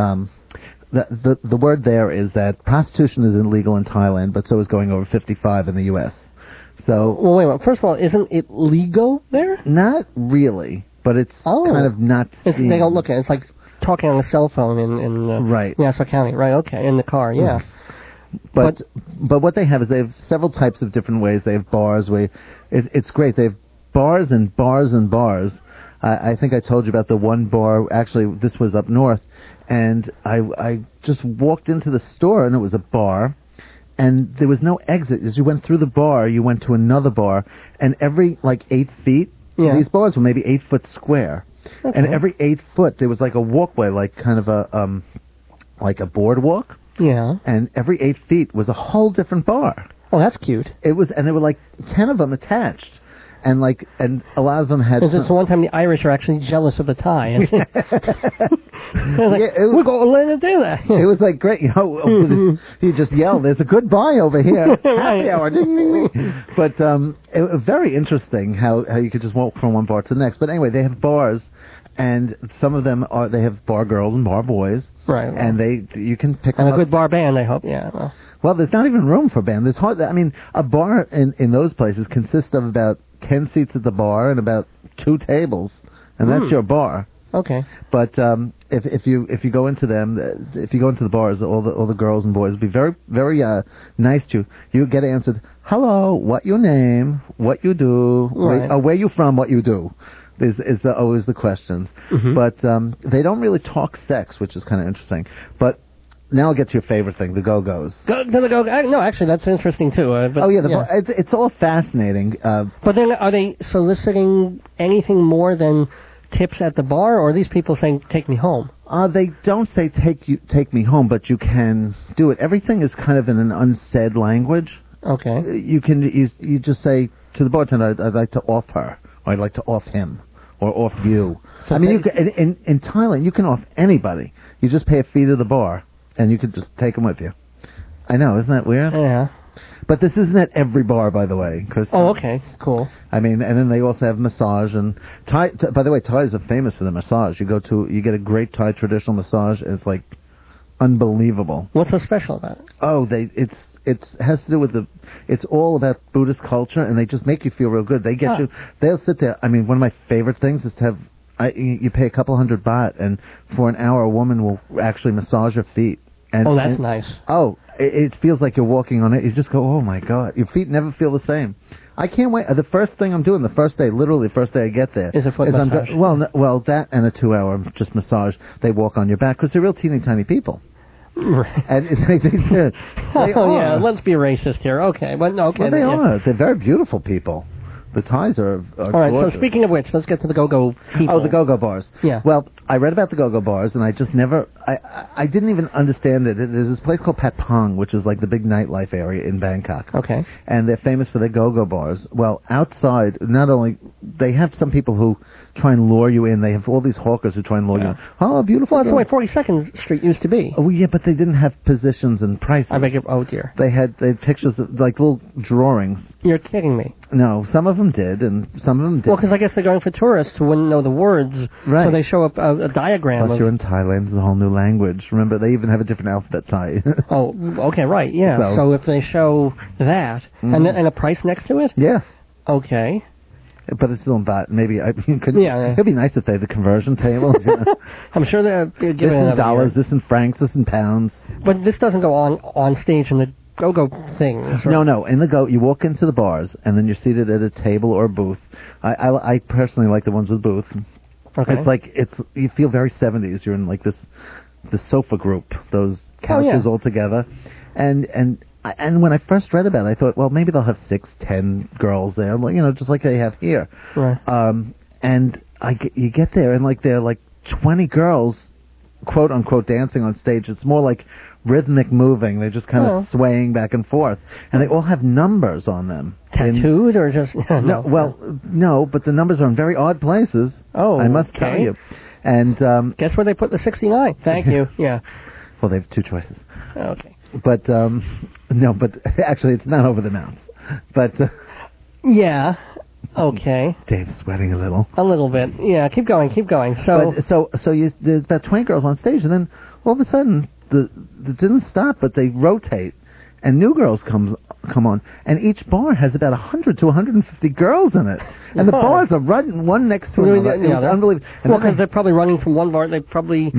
The word there is that prostitution is illegal in Thailand, but so is going over 55 in the U.S. So, well, wait a minute. First of all, isn't it legal there? Not really, but it's kind of not. They don't look at it. It's like talking on a cell phone in Nassau County, right? Okay, in the car, yeah. But what they have is they have several types of different ways. They have bars where it's great. They have bars and bars and bars. I think I told you about the one bar. Actually, this was up north. And I just walked into the store, and it was a bar, and there was no exit. As you went through the bar, you went to another bar, and every, 8 feet, these bars were maybe 8 foot square. Okay. And every 8 foot, there was like a walkway, like kind of a boardwalk. Yeah. And every 8 feet was a whole different bar. Oh, that's cute. It was, and there were 10 of them attached. And a lot of them had. So one time the Irish are actually jealous of the Thai. We're going to do that. It was great, you just yell, "There's a good buy over here, happy hour!" Ding, ding, ding. But it was very interesting how you could just walk from one bar to the next. But anyway, they have bars, and some of them they have bar girls and bar boys, right? And you can pick and them a good bar band, I hope. Yeah. Well, there's not even room for band. There's hard. I mean, a bar in those places consists of about 10 seats at the bar and about 2 tables, and that's your bar. Okay. But if you go into them, if you go into the bars, all the girls and boys will be very very nice to you. You get answered, "Hello, what your name, what you do, where you from, what you do." Is always the questions. But they don't really talk sex, which is kind of interesting. But now I'll get to your favorite thing, the go-go's. No, actually, that's interesting too. It's all fascinating. But then, are they soliciting anything more than tips at the bar, or are these people saying, take me home? They don't say take me home, but you can do it. Everything is kind of in an unsaid language. Okay. You just say to the bartender, I'd like to off her, or I'd like to off him, or off you. So in Thailand, you can off anybody. You just pay a fee to the bar, and you can just take them with you. I know, isn't that weird? Yeah. But this isn't at every bar, by the way. Okay, cool. I mean, and then they also have massage. And Thai, by the way, Thais are famous for the massage. You get a great Thai traditional massage. And it's like unbelievable. What's so special about it? It has to do with it's all about Buddhist culture, and they just make you feel real good. They get you. They'll sit there. I mean, one of my favorite things is to have. You pay a couple $100 baht, and for an hour, a woman will actually massage your feet. And, that's nice. It feels like you're walking on it. You just go, oh my God. Your feet never feel the same. I can't wait. The first thing I'm doing, literally the first day I get there, is a foot massage. Well, that and a 2-hour just massage. They walk on your back because they're real teeny tiny people. Right. And they yeah, let's be racist here. Okay, but okay. Well, they are. They're very beautiful people. The Thais are all right, gorgeous. So speaking of which, let's get to the go-go people. Oh, the go-go bars. Yeah. Well, I read about the go-go bars, and I just never... I didn't even understand it. There's this place called Patpong, which is like the big nightlife area in Bangkok. Okay. And they're famous for their go-go bars. Well, outside, not only... They have some people who try and lure you in. They have all these hawkers who try and lure you in. Oh, beautiful. Well, that's the way 42nd Street used to be. Oh, yeah, but they didn't have positions and prices. I beg your... Oh, dear. They had pictures of, like, little drawings. You're kidding me. No, some of them did, and some of them didn't. Well, because I guess they're going for tourists who wouldn't know the words. Right. So they show up a diagram. Plus, you're in Thailand. It's a whole new language. Remember, they even have a different alphabet Thai. Oh, okay, right, yeah. So if they show that, and a price next to it? Yeah. Okay. But it's still in baht. Maybe yeah. It'd be nice if they had the conversion tables. You know? I'm sure they're giving this in dollars, year. this in francs, this in pounds. But this doesn't go on stage in the go-go things. Right? No. In the you walk into the bars, and then you're seated at a table or a booth. I personally like the ones with booth. Okay. It's like you feel very 70s. You're in like the sofa group, those couches all together, and when I first read about it, I thought, well, maybe they'll have 6-10 girls there, just like they have here. Right. And you get there, and like there are like 20 girls, quote unquote, dancing on stage. It's more like rhythmic moving. They're just kind of swaying back and forth, and they all have numbers on them. Tattooed or just no? Well, no, but the numbers are in very odd places. Oh, I must tell you. And guess where they put the 69? Thank you. Yeah. Well, they have 2 choices. Okay. But no, but actually, it's not over the mounts. But yeah. Okay. Dave's sweating a little. A little bit. Yeah. Keep going. So there's about 20 girls on stage, and then all of a sudden, it didn't stop, but they rotate, and new girls come on, and each bar has about 100 to 150 girls in it, and the bars are running one next to another. Yeah, it's unbelievable. Well, because they're probably running from one bar. They probably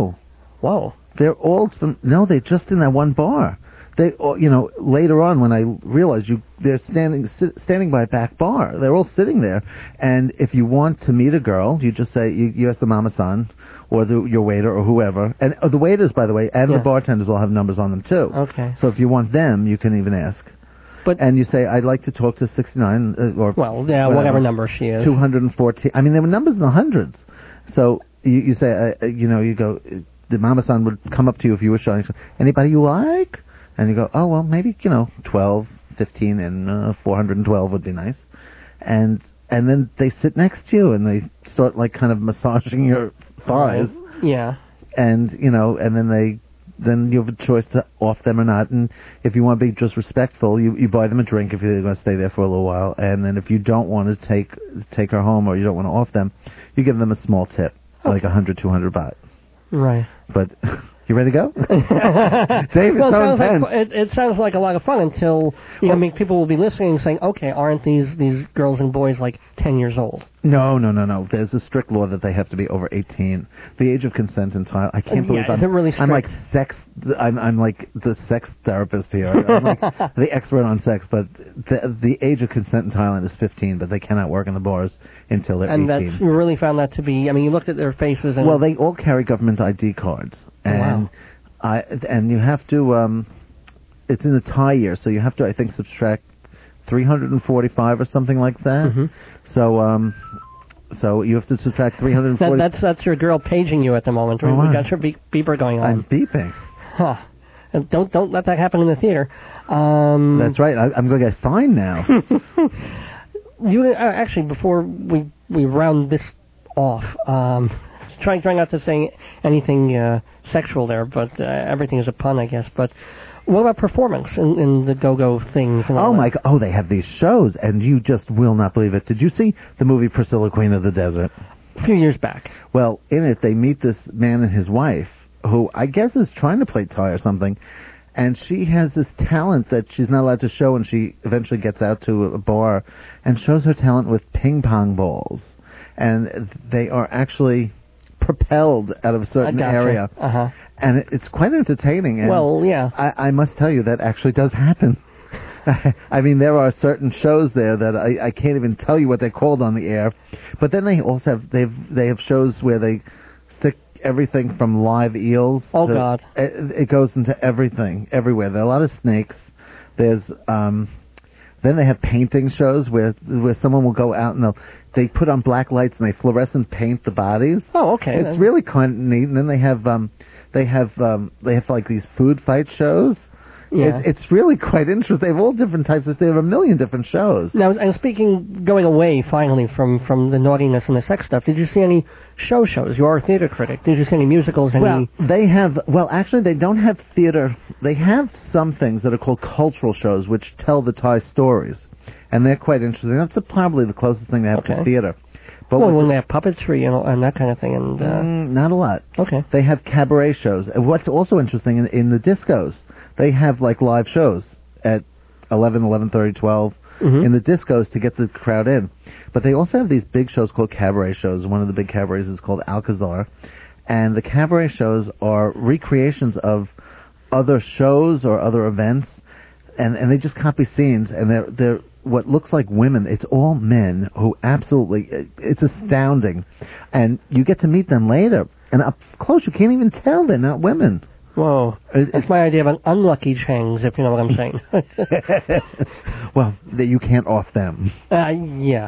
Whoa. They're all they're just in that one bar. They, later on when I realized they're standing by a back bar. They're all sitting there, and if you want to meet a girl, you just say you ask the mama-san or your waiter or whoever, and the waiters, by the way, and the bartenders all have numbers on them too. Okay. So if you want them, you can even ask. And you say, I'd like to talk to 69 or whatever number she is. 214. I mean, there were numbers in the hundreds. So you say, you go. The mama-san would come up to you if you were showing anybody you like, and you go, oh well, maybe 12, 15, and 412 would be nice, and then they sit next to you and they start like kind of massaging your thighs, yeah, and then you have a choice to off them or not, and if you want to be just respectful, you buy them a drink if you're going to stay there for a little while, and then if you don't want to take her home or you don't want to off them, you give them a small tip, like 100, 200 baht. Right. But you ready to go? Dave, it's so intense. It sounds like a lot of fun until people will be listening and saying, okay, aren't these girls and boys like 10 years old? No. There's a strict law that they have to be over 18. The age of consent in Thailand. I can't believe is it really strict? I'm like I'm like the sex therapist here. I'm like the expert on sex. But the age of consent in Thailand is 15, but they cannot work in the bars until they're 18. And you really found that to be. I mean, you looked at their faces and. Well, they all carry government ID cards, and And you have to. It's in the Thai year, so you have to, I think, subtract 345 or something like that. Mm-hmm. So you have to subtract 340. That's your girl paging you at the moment. Oh, We got your beeper going on. I'm beeping. Huh. And don't let that happen in the theater. That's right. I'm going to get fined now. You actually, before we round this off, trying not to say anything sexual there, but everything is a pun, I guess. But what about performance in the go-go things? And all Oh, my that? God. Oh, they have these shows, and you just will not believe it. Did you see the movie Priscilla, Queen of the Desert? A few years back. Well, in it, they meet this man and his wife, who I guess is trying to play Thai or something, and she has this talent that she's not allowed to show, and she eventually gets out to a bar and shows her talent with ping pong balls. And they are actually propelled out of a certain area. Uh-huh. And it's quite entertaining. And Well, yeah. I must tell you that actually does happen. I mean, there are certain shows there that I can't even tell you what they're called on the air. But then they also have they have shows where they stick everything from live eels. Oh, God. It goes into everything, everywhere. There are a lot of snakes. There's then they have painting shows where someone will go out and they put on black lights and they fluorescent paint the bodies. Oh, okay. It's really kind of neat. And then they have like these food fight shows. Yeah. It's really quite interesting. They have all different types of. They have a million different shows. Now, and speaking, going away finally from the naughtiness and the sex stuff, did you see any shows? You are a theater critic. Did you see any musicals? Well, they have. Well, actually, they don't have theater. They have some things that are called cultural shows, which tell the Thai stories, and they're quite interesting. That's probably the closest thing they have to theater. But when they have puppetry and that kind of thing, and not a lot. Okay. They have cabaret shows. And what's also interesting in the discos, they have like live shows at 11, 11:30, 12 in the discos to get the crowd in. But they also have these big shows called cabaret shows. One of the big cabarets is called Alcazar, and the cabaret shows are recreations of other shows or other events, and they just copy scenes, and they're what looks like women. It's all men who absolutely, it's astounding. And you get to meet them later. And up close, you can't even tell they're not women. Whoa. That's my idea of an unlucky changs, if you know what I'm saying. Well, you can't off them. Yeah.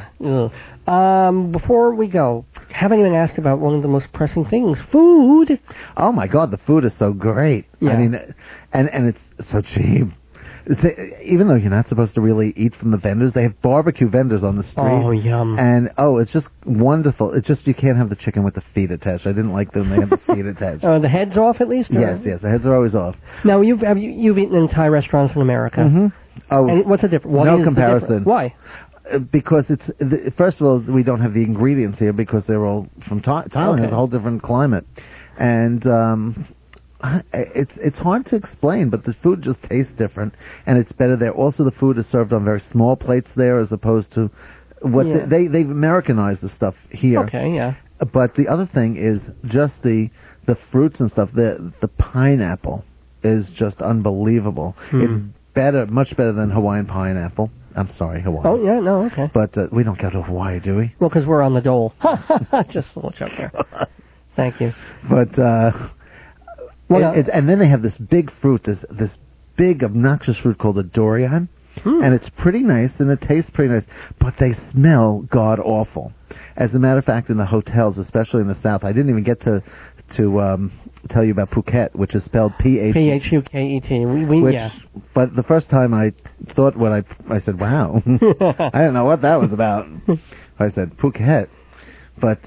Before we go, haven't even asked about one of the most pressing things, food. Oh, my God, the food is so great. Yeah. I mean, and it's so cheap. Even though you're not supposed to really eat from the vendors, they have barbecue vendors on the street. Oh, yum. And, it's just wonderful. It's just you can't have the chicken with the feet attached. I didn't like them. They have the feet attached. The heads off, at least? Yes, the heads are always off. Now, you've eaten in Thai restaurants in America. Mm-hmm. Oh, and what's the difference? No comparison. Why? Because first of all, we don't have the ingredients here because they're all from Thailand. It's a whole different climate. And... It's hard to explain, but the food just tastes different, and it's better there. Also, the food is served on very small plates there, as opposed to what they've Americanized the stuff here. Okay, yeah. But the other thing is just the fruits and stuff. The pineapple is just unbelievable. It's much better than Hawaiian pineapple. I'm sorry, Hawaii. Oh yeah, no, okay. But we don't go to Hawaii, do we? Well, because we're on the dole. Just a little joke there. Thank you. But. And then they have this big fruit, this big obnoxious fruit called a durian, and it's pretty nice and it tastes pretty nice, but they smell god awful. As a matter of fact, in the hotels, especially in the South, I didn't even get to tell you about Phuket, which is spelled Phukket. But the first time I thought I said, wow, I don't know what that was about. I said Phuket, but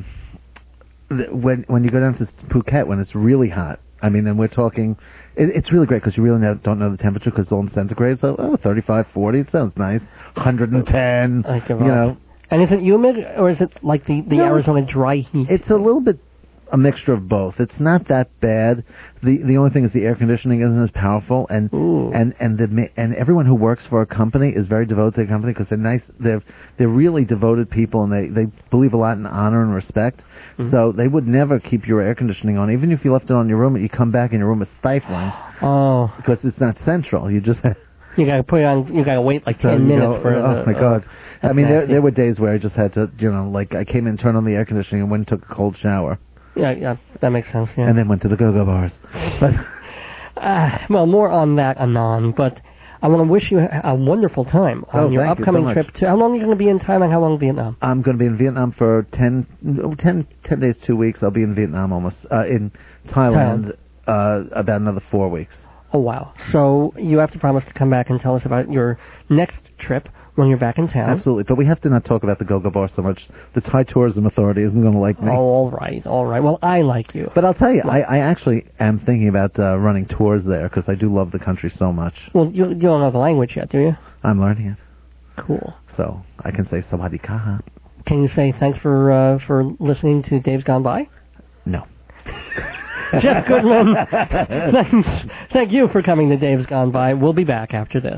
when you go down to Phuket when it's really hot. I mean, and we're talking, it's really great because you really don't know the temperature because it's all in centigrade. So, 35, 40, it sounds nice. 110, you know. And is it humid or is it like the Arizona dry heat? It's a little bit a mixture of both. It's not that bad. The only thing is the air conditioning isn't as powerful, and everyone who works for a company is very devoted to the company because they're nice. They're really devoted people, and they believe a lot in honor and respect. Mm-hmm. So they would never keep your air conditioning on, even if you left it on your room. You come back and your room is stifling. Oh, because it's not central. You just you gotta put it on. You gotta wait like 10 minutes for. Oh my God! I mean, nasty. there were days where I just had to, I came in, turned on the air conditioning, and went and took a cold shower. Yeah, that makes sense. Yeah. And then went to the go-go bars. But Well, more on that anon, but I want to wish you a wonderful time on your upcoming trip to... How long are you going to be in Thailand? How long in Vietnam? I'm going to be in Vietnam for 10 days, 2 weeks. I'll be in Vietnam almost. In Thailand, about another 4 weeks. Oh, wow. So you have to promise to come back and tell us about your next trip when you're back in town. Absolutely. But we have to not talk about the Go-Go Bar so much. The Thai Tourism Authority isn't going to like me. Oh, all right. Well, I like you. But I'll tell you, I actually am thinking about running tours there because I do love the country so much. Well, you don't know the language yet, do you? I'm learning it. Cool. So I can say Sawadee Ka. Can you say thanks for listening to Dave's Gone By? No. Jeff Goodman, thank you for coming to Dave's Gone By. We'll be back after this.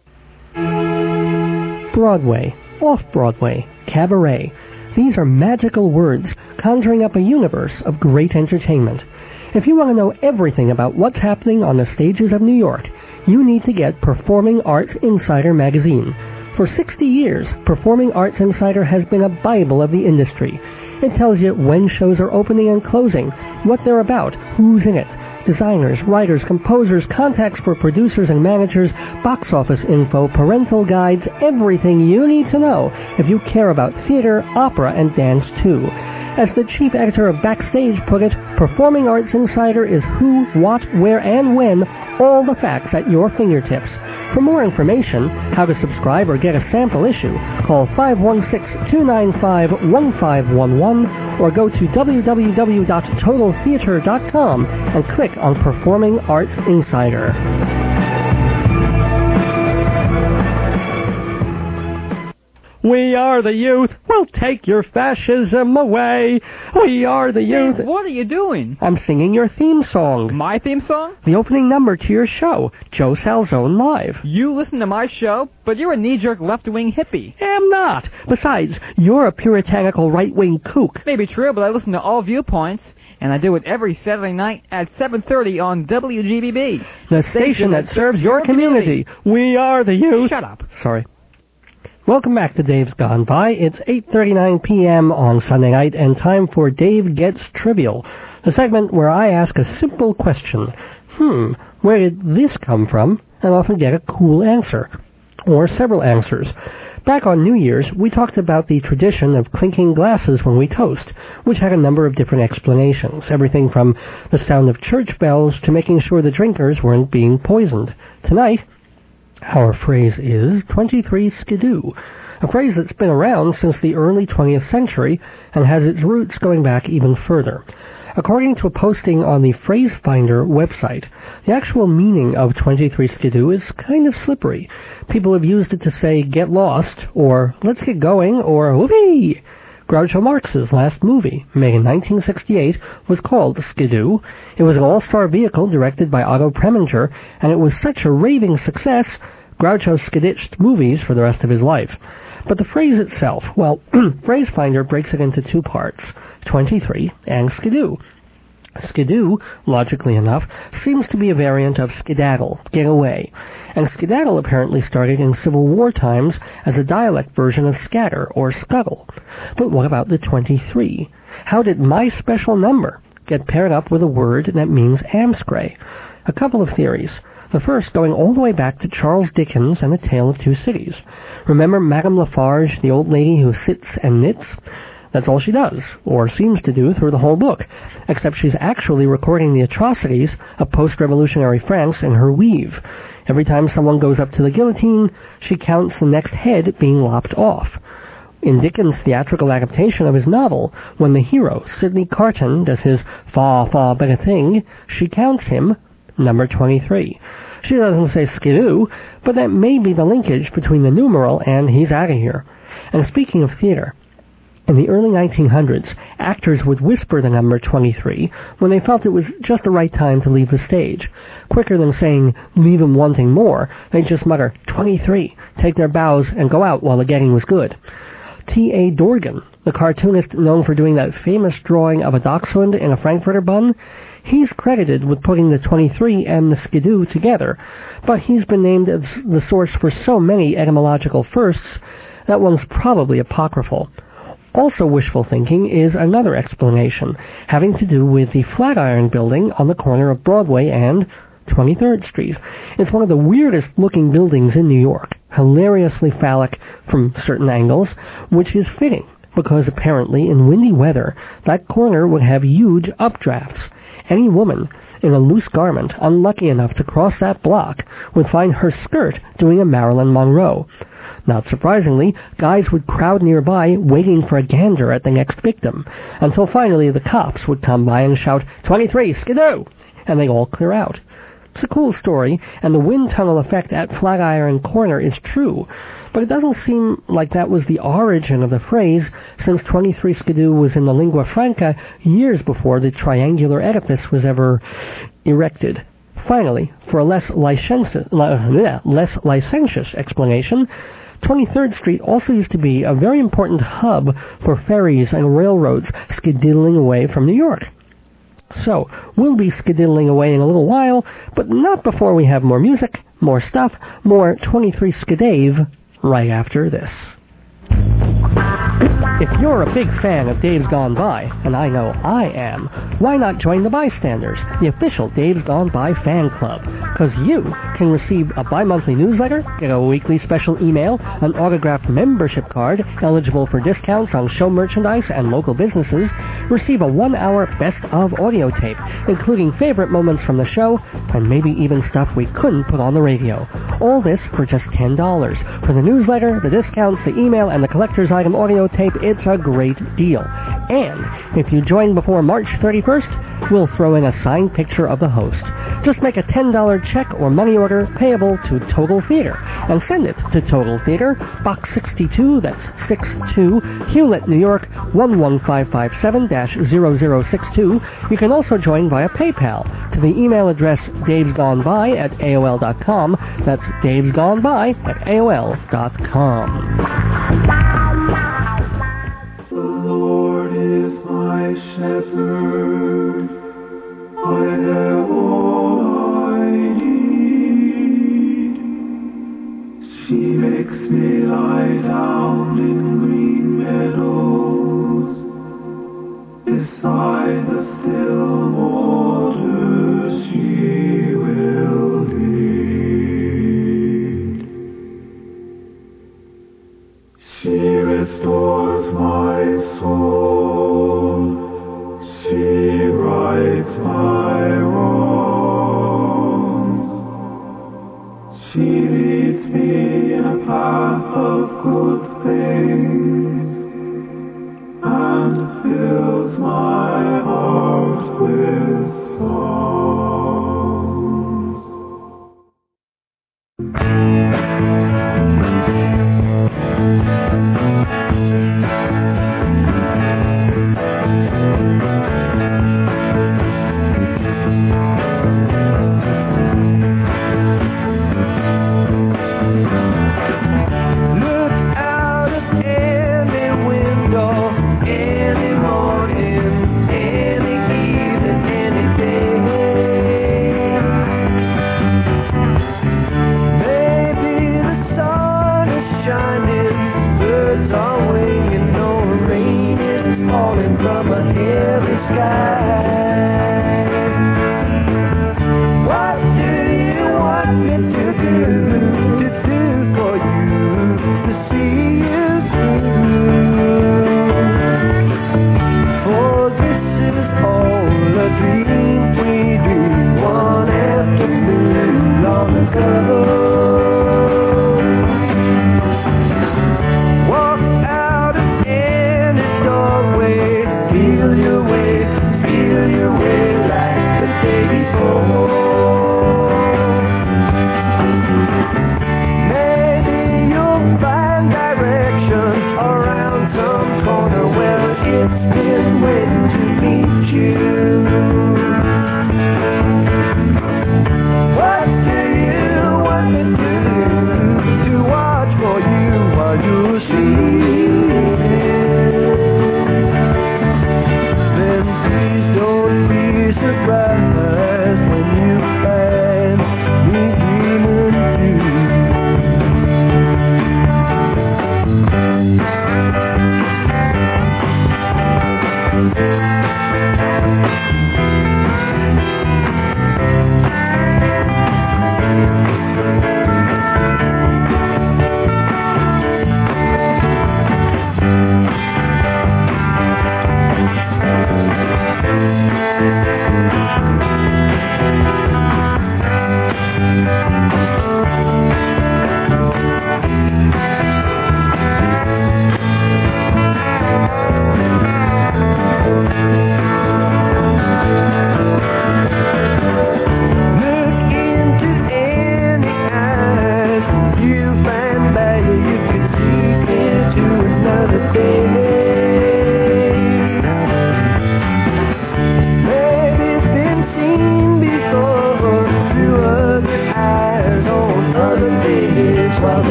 Broadway, off-Broadway, cabaret. These are magical words conjuring up a universe of great entertainment. If you want to know everything about what's happening on the stages of New York, you need to get Performing Arts Insider magazine. For 60 years, Performing Arts Insider has been a Bible of the industry. It tells you when shows are opening and closing, what they're about, who's in it, designers, writers, composers, contacts for producers and managers, box office info, parental guides, everything you need to know if you care about theater, opera, and dance too. As the chief editor of Backstage put it, Performing Arts Insider is who, what, where, and when, all the facts at your fingertips. For more information, how to subscribe or get a sample issue, call 516-295-1511 or go to www.totaltheater.com and click on Performing Arts Insider. We are the youth. We'll take your fascism away. We are the youth. What are you doing? I'm singing your theme song. My theme song? The opening number to your show, Joe Salzone Live. You listen to my show, but you're a knee-jerk left-wing hippie. I'm not. Besides, you're a puritanical right-wing kook. Maybe true, but I listen to all viewpoints, and I do it every Saturday night at 7:30 on WGBB. The station that serves your community. We are the youth. Shut up. Sorry. Welcome back to Dave's Gone By. It's 8:39 p.m. on Sunday night, and time for Dave Gets Trivial, the segment where I ask a simple question. Where did this come from? And often get a cool answer, or several answers. Back on New Year's, we talked about the tradition of clinking glasses when we toast, which had a number of different explanations, everything from the sound of church bells to making sure the drinkers weren't being poisoned. Tonight, our phrase is 23 skidoo, a phrase that's been around since the early 20th century and has its roots going back even further. According to a posting on the Phrase Finder website, the actual meaning of 23 skidoo is kind of slippery. People have used it to say get lost, or let's get going, or whoopee. Groucho Marx's last movie, made in 1968, was called Skidoo. It was an all-star vehicle directed by Otto Preminger, and it was such a raving success, Groucho skiditched movies for the rest of his life. But the phrase itself, well, Phrase Finder breaks it into two parts, 23 and skidoo. Skidoo, logically enough, seems to be a variant of skedaddle, get away. And skedaddle apparently started in Civil War times as a dialect version of scatter or scuttle. But what about the 23? How did my special number get paired up with a word that means amscray? A couple of theories. The first going all the way back to Charles Dickens and A Tale of Two Cities. Remember Madame Lafarge, the old lady who sits and knits? That's all she does, or seems to do through the whole book, except she's actually recording the atrocities of post-revolutionary France in her weave. Every time someone goes up to the guillotine, she counts the next head being lopped off. In Dickens' theatrical adaptation of his novel, when the hero, Sidney Carton, does his far, far better thing, she counts him number 23. She doesn't say skidoo, but that may be the linkage between the numeral and he's out of here. And speaking of theater, in the early 1900s, actors would whisper the number 23 when they felt it was just the right time to leave the stage. Quicker than saying, leave 'em wanting more, they'd just mutter, 23, take their bows, and go out while the getting was good. T.A. Dorgan, the cartoonist known for doing that famous drawing of a dachshund in a Frankfurter bun, he's credited with putting the 23 and the skidoo together, but he's been named as the source for so many etymological firsts, that one's probably apocryphal. Also wishful thinking is another explanation, having to do with the Flatiron Building on the corner of Broadway and 23rd Street. It's one of the weirdest looking buildings in New York, hilariously phallic from certain angles, which is fitting, because apparently in windy weather, that corner would have huge updrafts. Any woman in a loose garment unlucky enough to cross that block would find her skirt doing a Marilyn Monroe. Not surprisingly, guys would crowd nearby waiting for a gander at the next victim, until finally the cops would come by and shout, 23, skidoo! And they all clear out. It's a cool story, and the wind tunnel effect at Flatiron Corner is true, but it doesn't seem like that was the origin of the phrase, since 23 Skidoo was in the lingua franca years before the triangular edifice was ever erected. Finally, for a less licentious explanation, 23rd Street also used to be a very important hub for ferries and railroads skididdling away from New York. So, we'll be skididdling away in a little while, but not before we have more music, more stuff, more 23 Skidave right after this. If you're a big fan of Dave's Gone By, and I know I am, why not join the Bystanders, the official Dave's Gone By fan club? Because you can receive a bi-monthly newsletter, get a weekly special email, an autographed membership card, eligible for discounts on show merchandise and local businesses, receive a 1-hour best-of audio tape, including favorite moments from the show, and maybe even stuff we couldn't put on the radio. All this for just $10. For the newsletter, the discounts, the email, and the collector's item audio tape, it's a great deal. And if you join before March 31st, we'll throw in a signed picture of the host. Just make a $10 check or money order payable to Total Theater and send it to Total Theater, Box 62, that's 62, Hewlett, New York, 11557-0062. You can also join via PayPal to the email address davesgoneby@aol.com. That's davesgoneby@aol.com. The Lord is my shepherd, I have all I need. She makes me lie down in green meadows, beside the still waters she will lead. She restores my soul, she rights my wrongs, she leads me in a path of good things, and fills my heart with songs. Feel your way.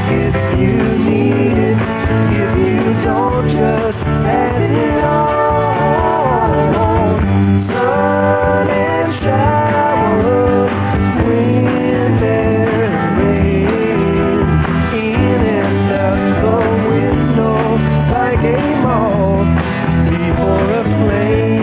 if you need it, if you don't just pass it on. Sun and showers, wind and rain, in and out the window like a moth before a flame.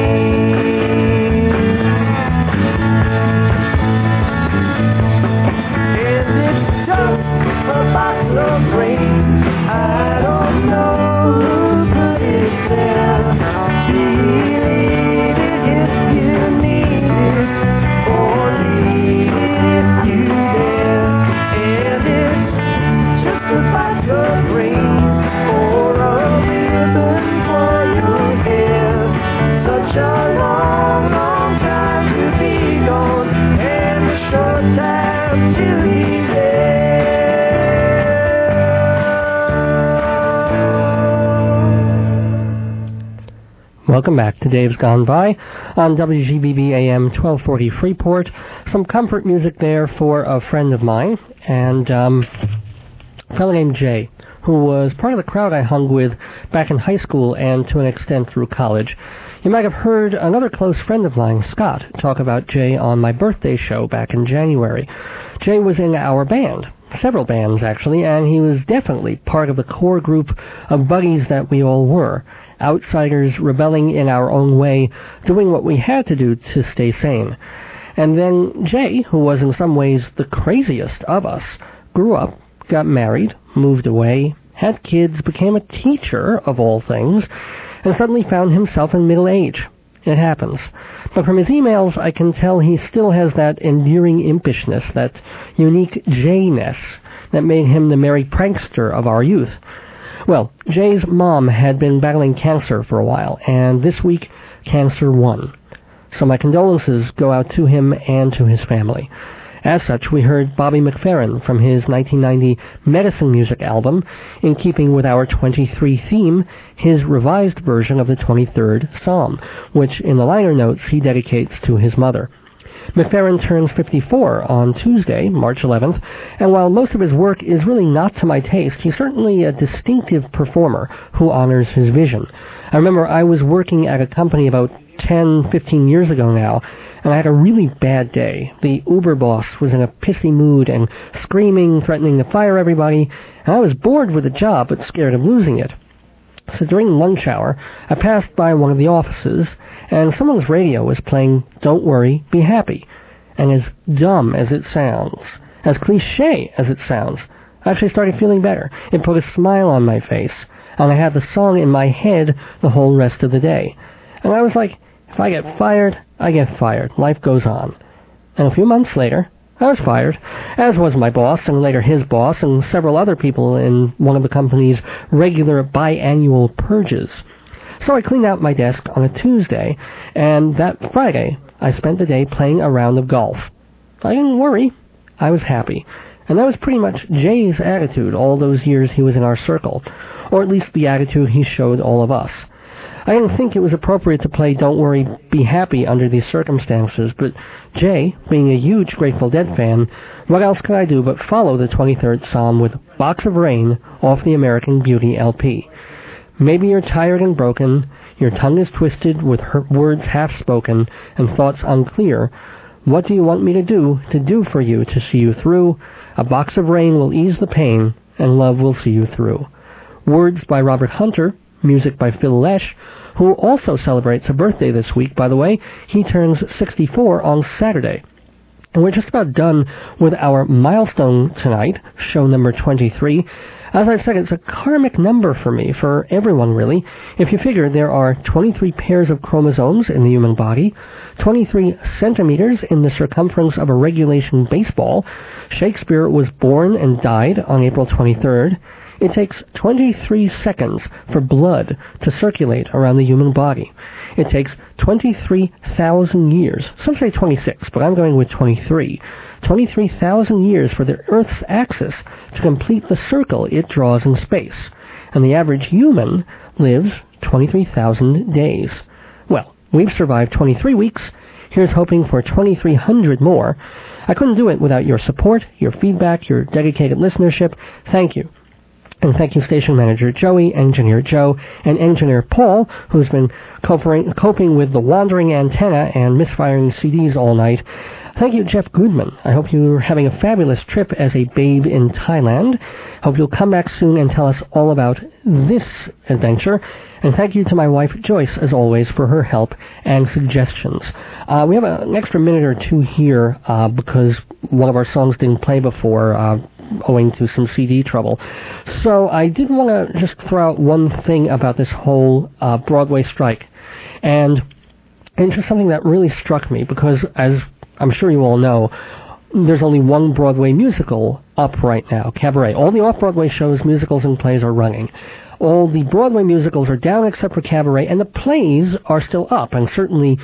Is it just a box of rain? I don't know who put it there. Believe it if you need it, or leave it if you dare. And it's just a box of rain, or a ribbon for your hair. Such a long, long time to be gone, and a short time to be there. Welcome back to Dave's Gone By on WGBB AM 1240 Freeport. Some comfort music there for a friend of mine, and a fellow named Jay, who was part of the crowd I hung with back in high school and to an extent through college. You might have heard another close friend of mine, Scott, talk about Jay on my birthday show back in January. Jay was in our band, several bands actually, and he was definitely part of the core group of buddies that we all were. Outsiders rebelling in our own way, doing what we had to do to stay sane. And then Jay, who was in some ways the craziest of us, grew up, got married, moved away, had kids, became a teacher, of all things, and suddenly found himself in middle age. It happens. But from his emails, I can tell he still has that endearing impishness, that unique Jay-ness that made him the merry prankster of our youth. Well, Jay's mom had been battling cancer for a while, and this week, cancer won. So my condolences go out to him and to his family. As such, we heard Bobby McFerrin from his 1990 Medicine Music album, in keeping with our 23 theme, his revised version of the 23rd Psalm, which in the liner notes he dedicates to his mother. McFerrin turns 54 on Tuesday, March 11th, and while most of his work is really not to my taste, he's certainly a distinctive performer who honors his vision. I remember I was working at a company about 10, 15 years ago now, and I had a really bad day. The Uber boss was in a pissy mood and screaming, threatening to fire everybody, and I was bored with the job but scared of losing it. So during lunch hour, I passed by one of the offices, and someone's radio was playing Don't Worry, Be Happy. And as dumb as it sounds, as cliché as it sounds, I actually started feeling better. It put a smile on my face, and I had the song in my head the whole rest of the day. And I was like, if I get fired, I get fired. Life goes on. And a few months later, I was fired, as was my boss, and later his boss, and several other people in one of the company's regular biannual purges. So I cleaned out my desk on a Tuesday, and that Friday, I spent the day playing a round of golf. I didn't worry. I was happy. And that was pretty much Jay's attitude all those years he was in our circle, or at least the attitude he showed all of us. I didn't think it was appropriate to play Don't Worry, Be Happy under these circumstances, but Jay, being a huge Grateful Dead fan, what else could I do but follow the 23rd Psalm with Box of Rain off the American Beauty LP. Maybe you're tired and broken, your tongue is twisted with words half-spoken and thoughts unclear. What do you want me to do for you to see you through? A box of rain will ease the pain, and love will see you through. Words by Robert Hunter, music by Phil Lesh, who also celebrates a birthday this week, by the way. He turns 64 on Saturday. And we're just about done with our milestone tonight, show number 23. As I've said, it's a karmic number for me, for everyone really. If you figure there are 23 pairs of chromosomes in the human body, 23 centimeters in the circumference of a regulation baseball. Shakespeare was born and died on April 23rd. It takes 23 seconds for blood to circulate around the human body. It takes 23,000 years. Some say 26, but I'm going with 23. 23,000 years for the Earth's axis to complete the circle it draws in space. And the average human lives 23,000 days. Well, we've survived 23 weeks. Here's hoping for 2,300 more. I couldn't do it without your support, your feedback, your dedicated listenership. Thank you. And thank you, Station Manager Joey, Engineer Joe, and Engineer Paul, who's been coping with the wandering antenna and misfiring CDs all night. Thank you, Jeff Goodman. I hope you're having a fabulous trip as a babe in Thailand. Hope you'll come back soon and tell us all about this adventure. And thank you to my wife, Joyce, as always, for her help and suggestions. We have an extra minute or two here because one of our songs didn't play before, owing to some CD trouble. So I did want to just throw out one thing about this whole Broadway strike. And it's just something that really struck me because, as I'm sure you all know, there's only one Broadway musical up right now, Cabaret. All the off-Broadway shows, musicals, and plays are running. All the Broadway musicals are down except for Cabaret, and the plays are still up. And certainly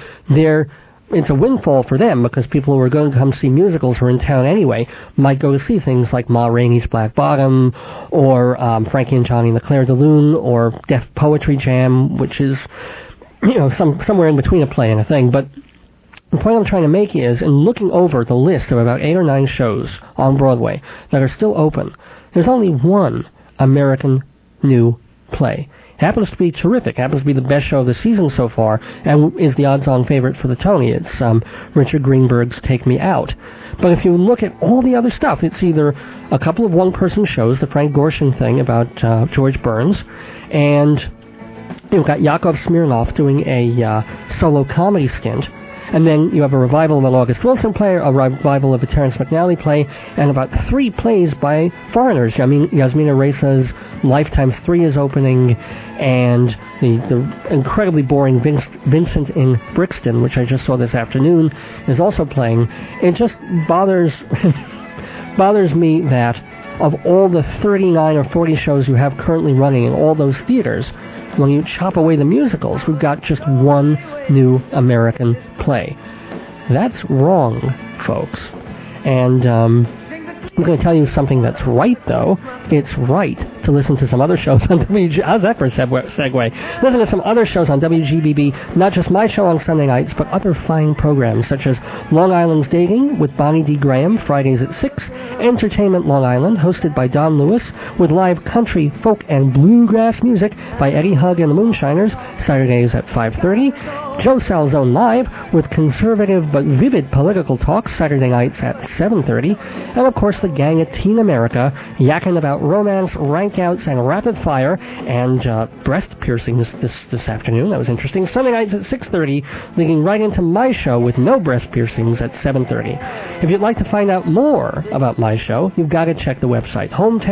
it's a windfall for them because people who are going to come see musicals who are in town anyway might go to see things like Ma Rainey's Black Bottom or Frankie and Johnny and the Clair de Lune or Deaf Poetry Jam, which is, somewhere in between a play and a thing. But the point I'm trying to make is, in looking over the list of about 8 or 9 shows on Broadway that are still open, there's only one American new play. It happens to be terrific. It happens to be the best show of the season so far, and is the odds-on favorite for the Tony. It's Richard Greenberg's Take Me Out. But if you look at all the other stuff, it's either a couple of one-person shows, the Frank Gorshin thing about George Burns, and you've got Yakov Smirnoff doing a solo comedy stint. And then you have a revival of an August Wilson play, a revival of a Terrence McNally play, and about 3 plays by foreigners. I mean, Yasmina Reza's Lifetimes 3 is opening, and the incredibly boring Vincent in Brixton, which I just saw this afternoon, is also playing. It just bothers me that of all the 39 or 40 shows you have currently running in all those theaters, when you chop away the musicals, we've got just one new American play. That's wrong, folks. And I'm going to tell you something that's right, though. It's right to listen to some other shows on WGBB. How's that for a segue? Listen to some other shows on WGBB, not just my show on Sunday nights, but other fine programs, such as Long Island's Dating with Bonnie D. Graham, Fridays at 6, Entertainment Long Island, hosted by Don Lewis, with live country, folk, and bluegrass music by Eddie Hugg and the Moonshiners, Saturdays at 5:30, Joe Salzone Live with conservative but vivid political talk, Saturday nights at 7:30, and of course the gang at Teen America, yakking about romance, rankouts, and rapid fire, and breast piercings this afternoon. That was interesting. Sunday nights at 6:30, leading right into my show with no breast piercings at 7:30. If you'd like to find out more about my show, you've got to check the website,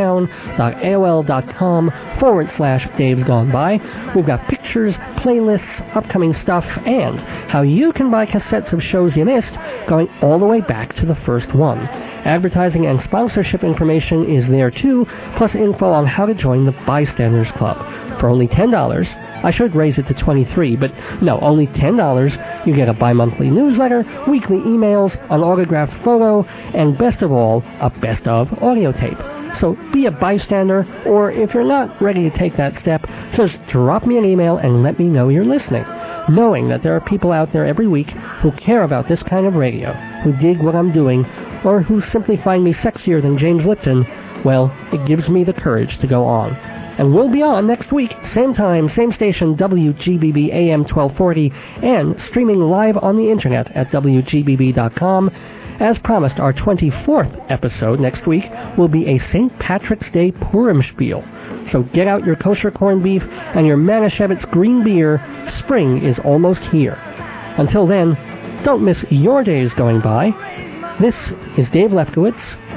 hometown.aol.com/Dave's Gone By. We've got pictures, playlists, upcoming stuff, and how you can buy cassettes of shows you missed going all the way back to the first one. Advertising and sponsorship information is there too, plus info on how to join the Bystanders Club. For only $10, I should raise it to $23, but no, only $10, you get a bi-monthly newsletter, weekly emails, an autographed photo, and best of all, a best-of audio tape. So be a bystander, or if you're not ready to take that step, just drop me an email and let me know you're listening. Knowing that there are people out there every week who care about this kind of radio, who dig what I'm doing, or who simply find me sexier than James Lipton, well, it gives me the courage to go on. And we'll be on next week, same time, same station, WGBB AM 1240, and streaming live on the internet at WGBB.com. As promised, our 24th episode next week will be a St. Patrick's Day Purim spiel. So get out your kosher corned beef and your Manischewitz green beer. Spring is almost here. Until then, don't miss your days going by. This is Dave Lefkowitz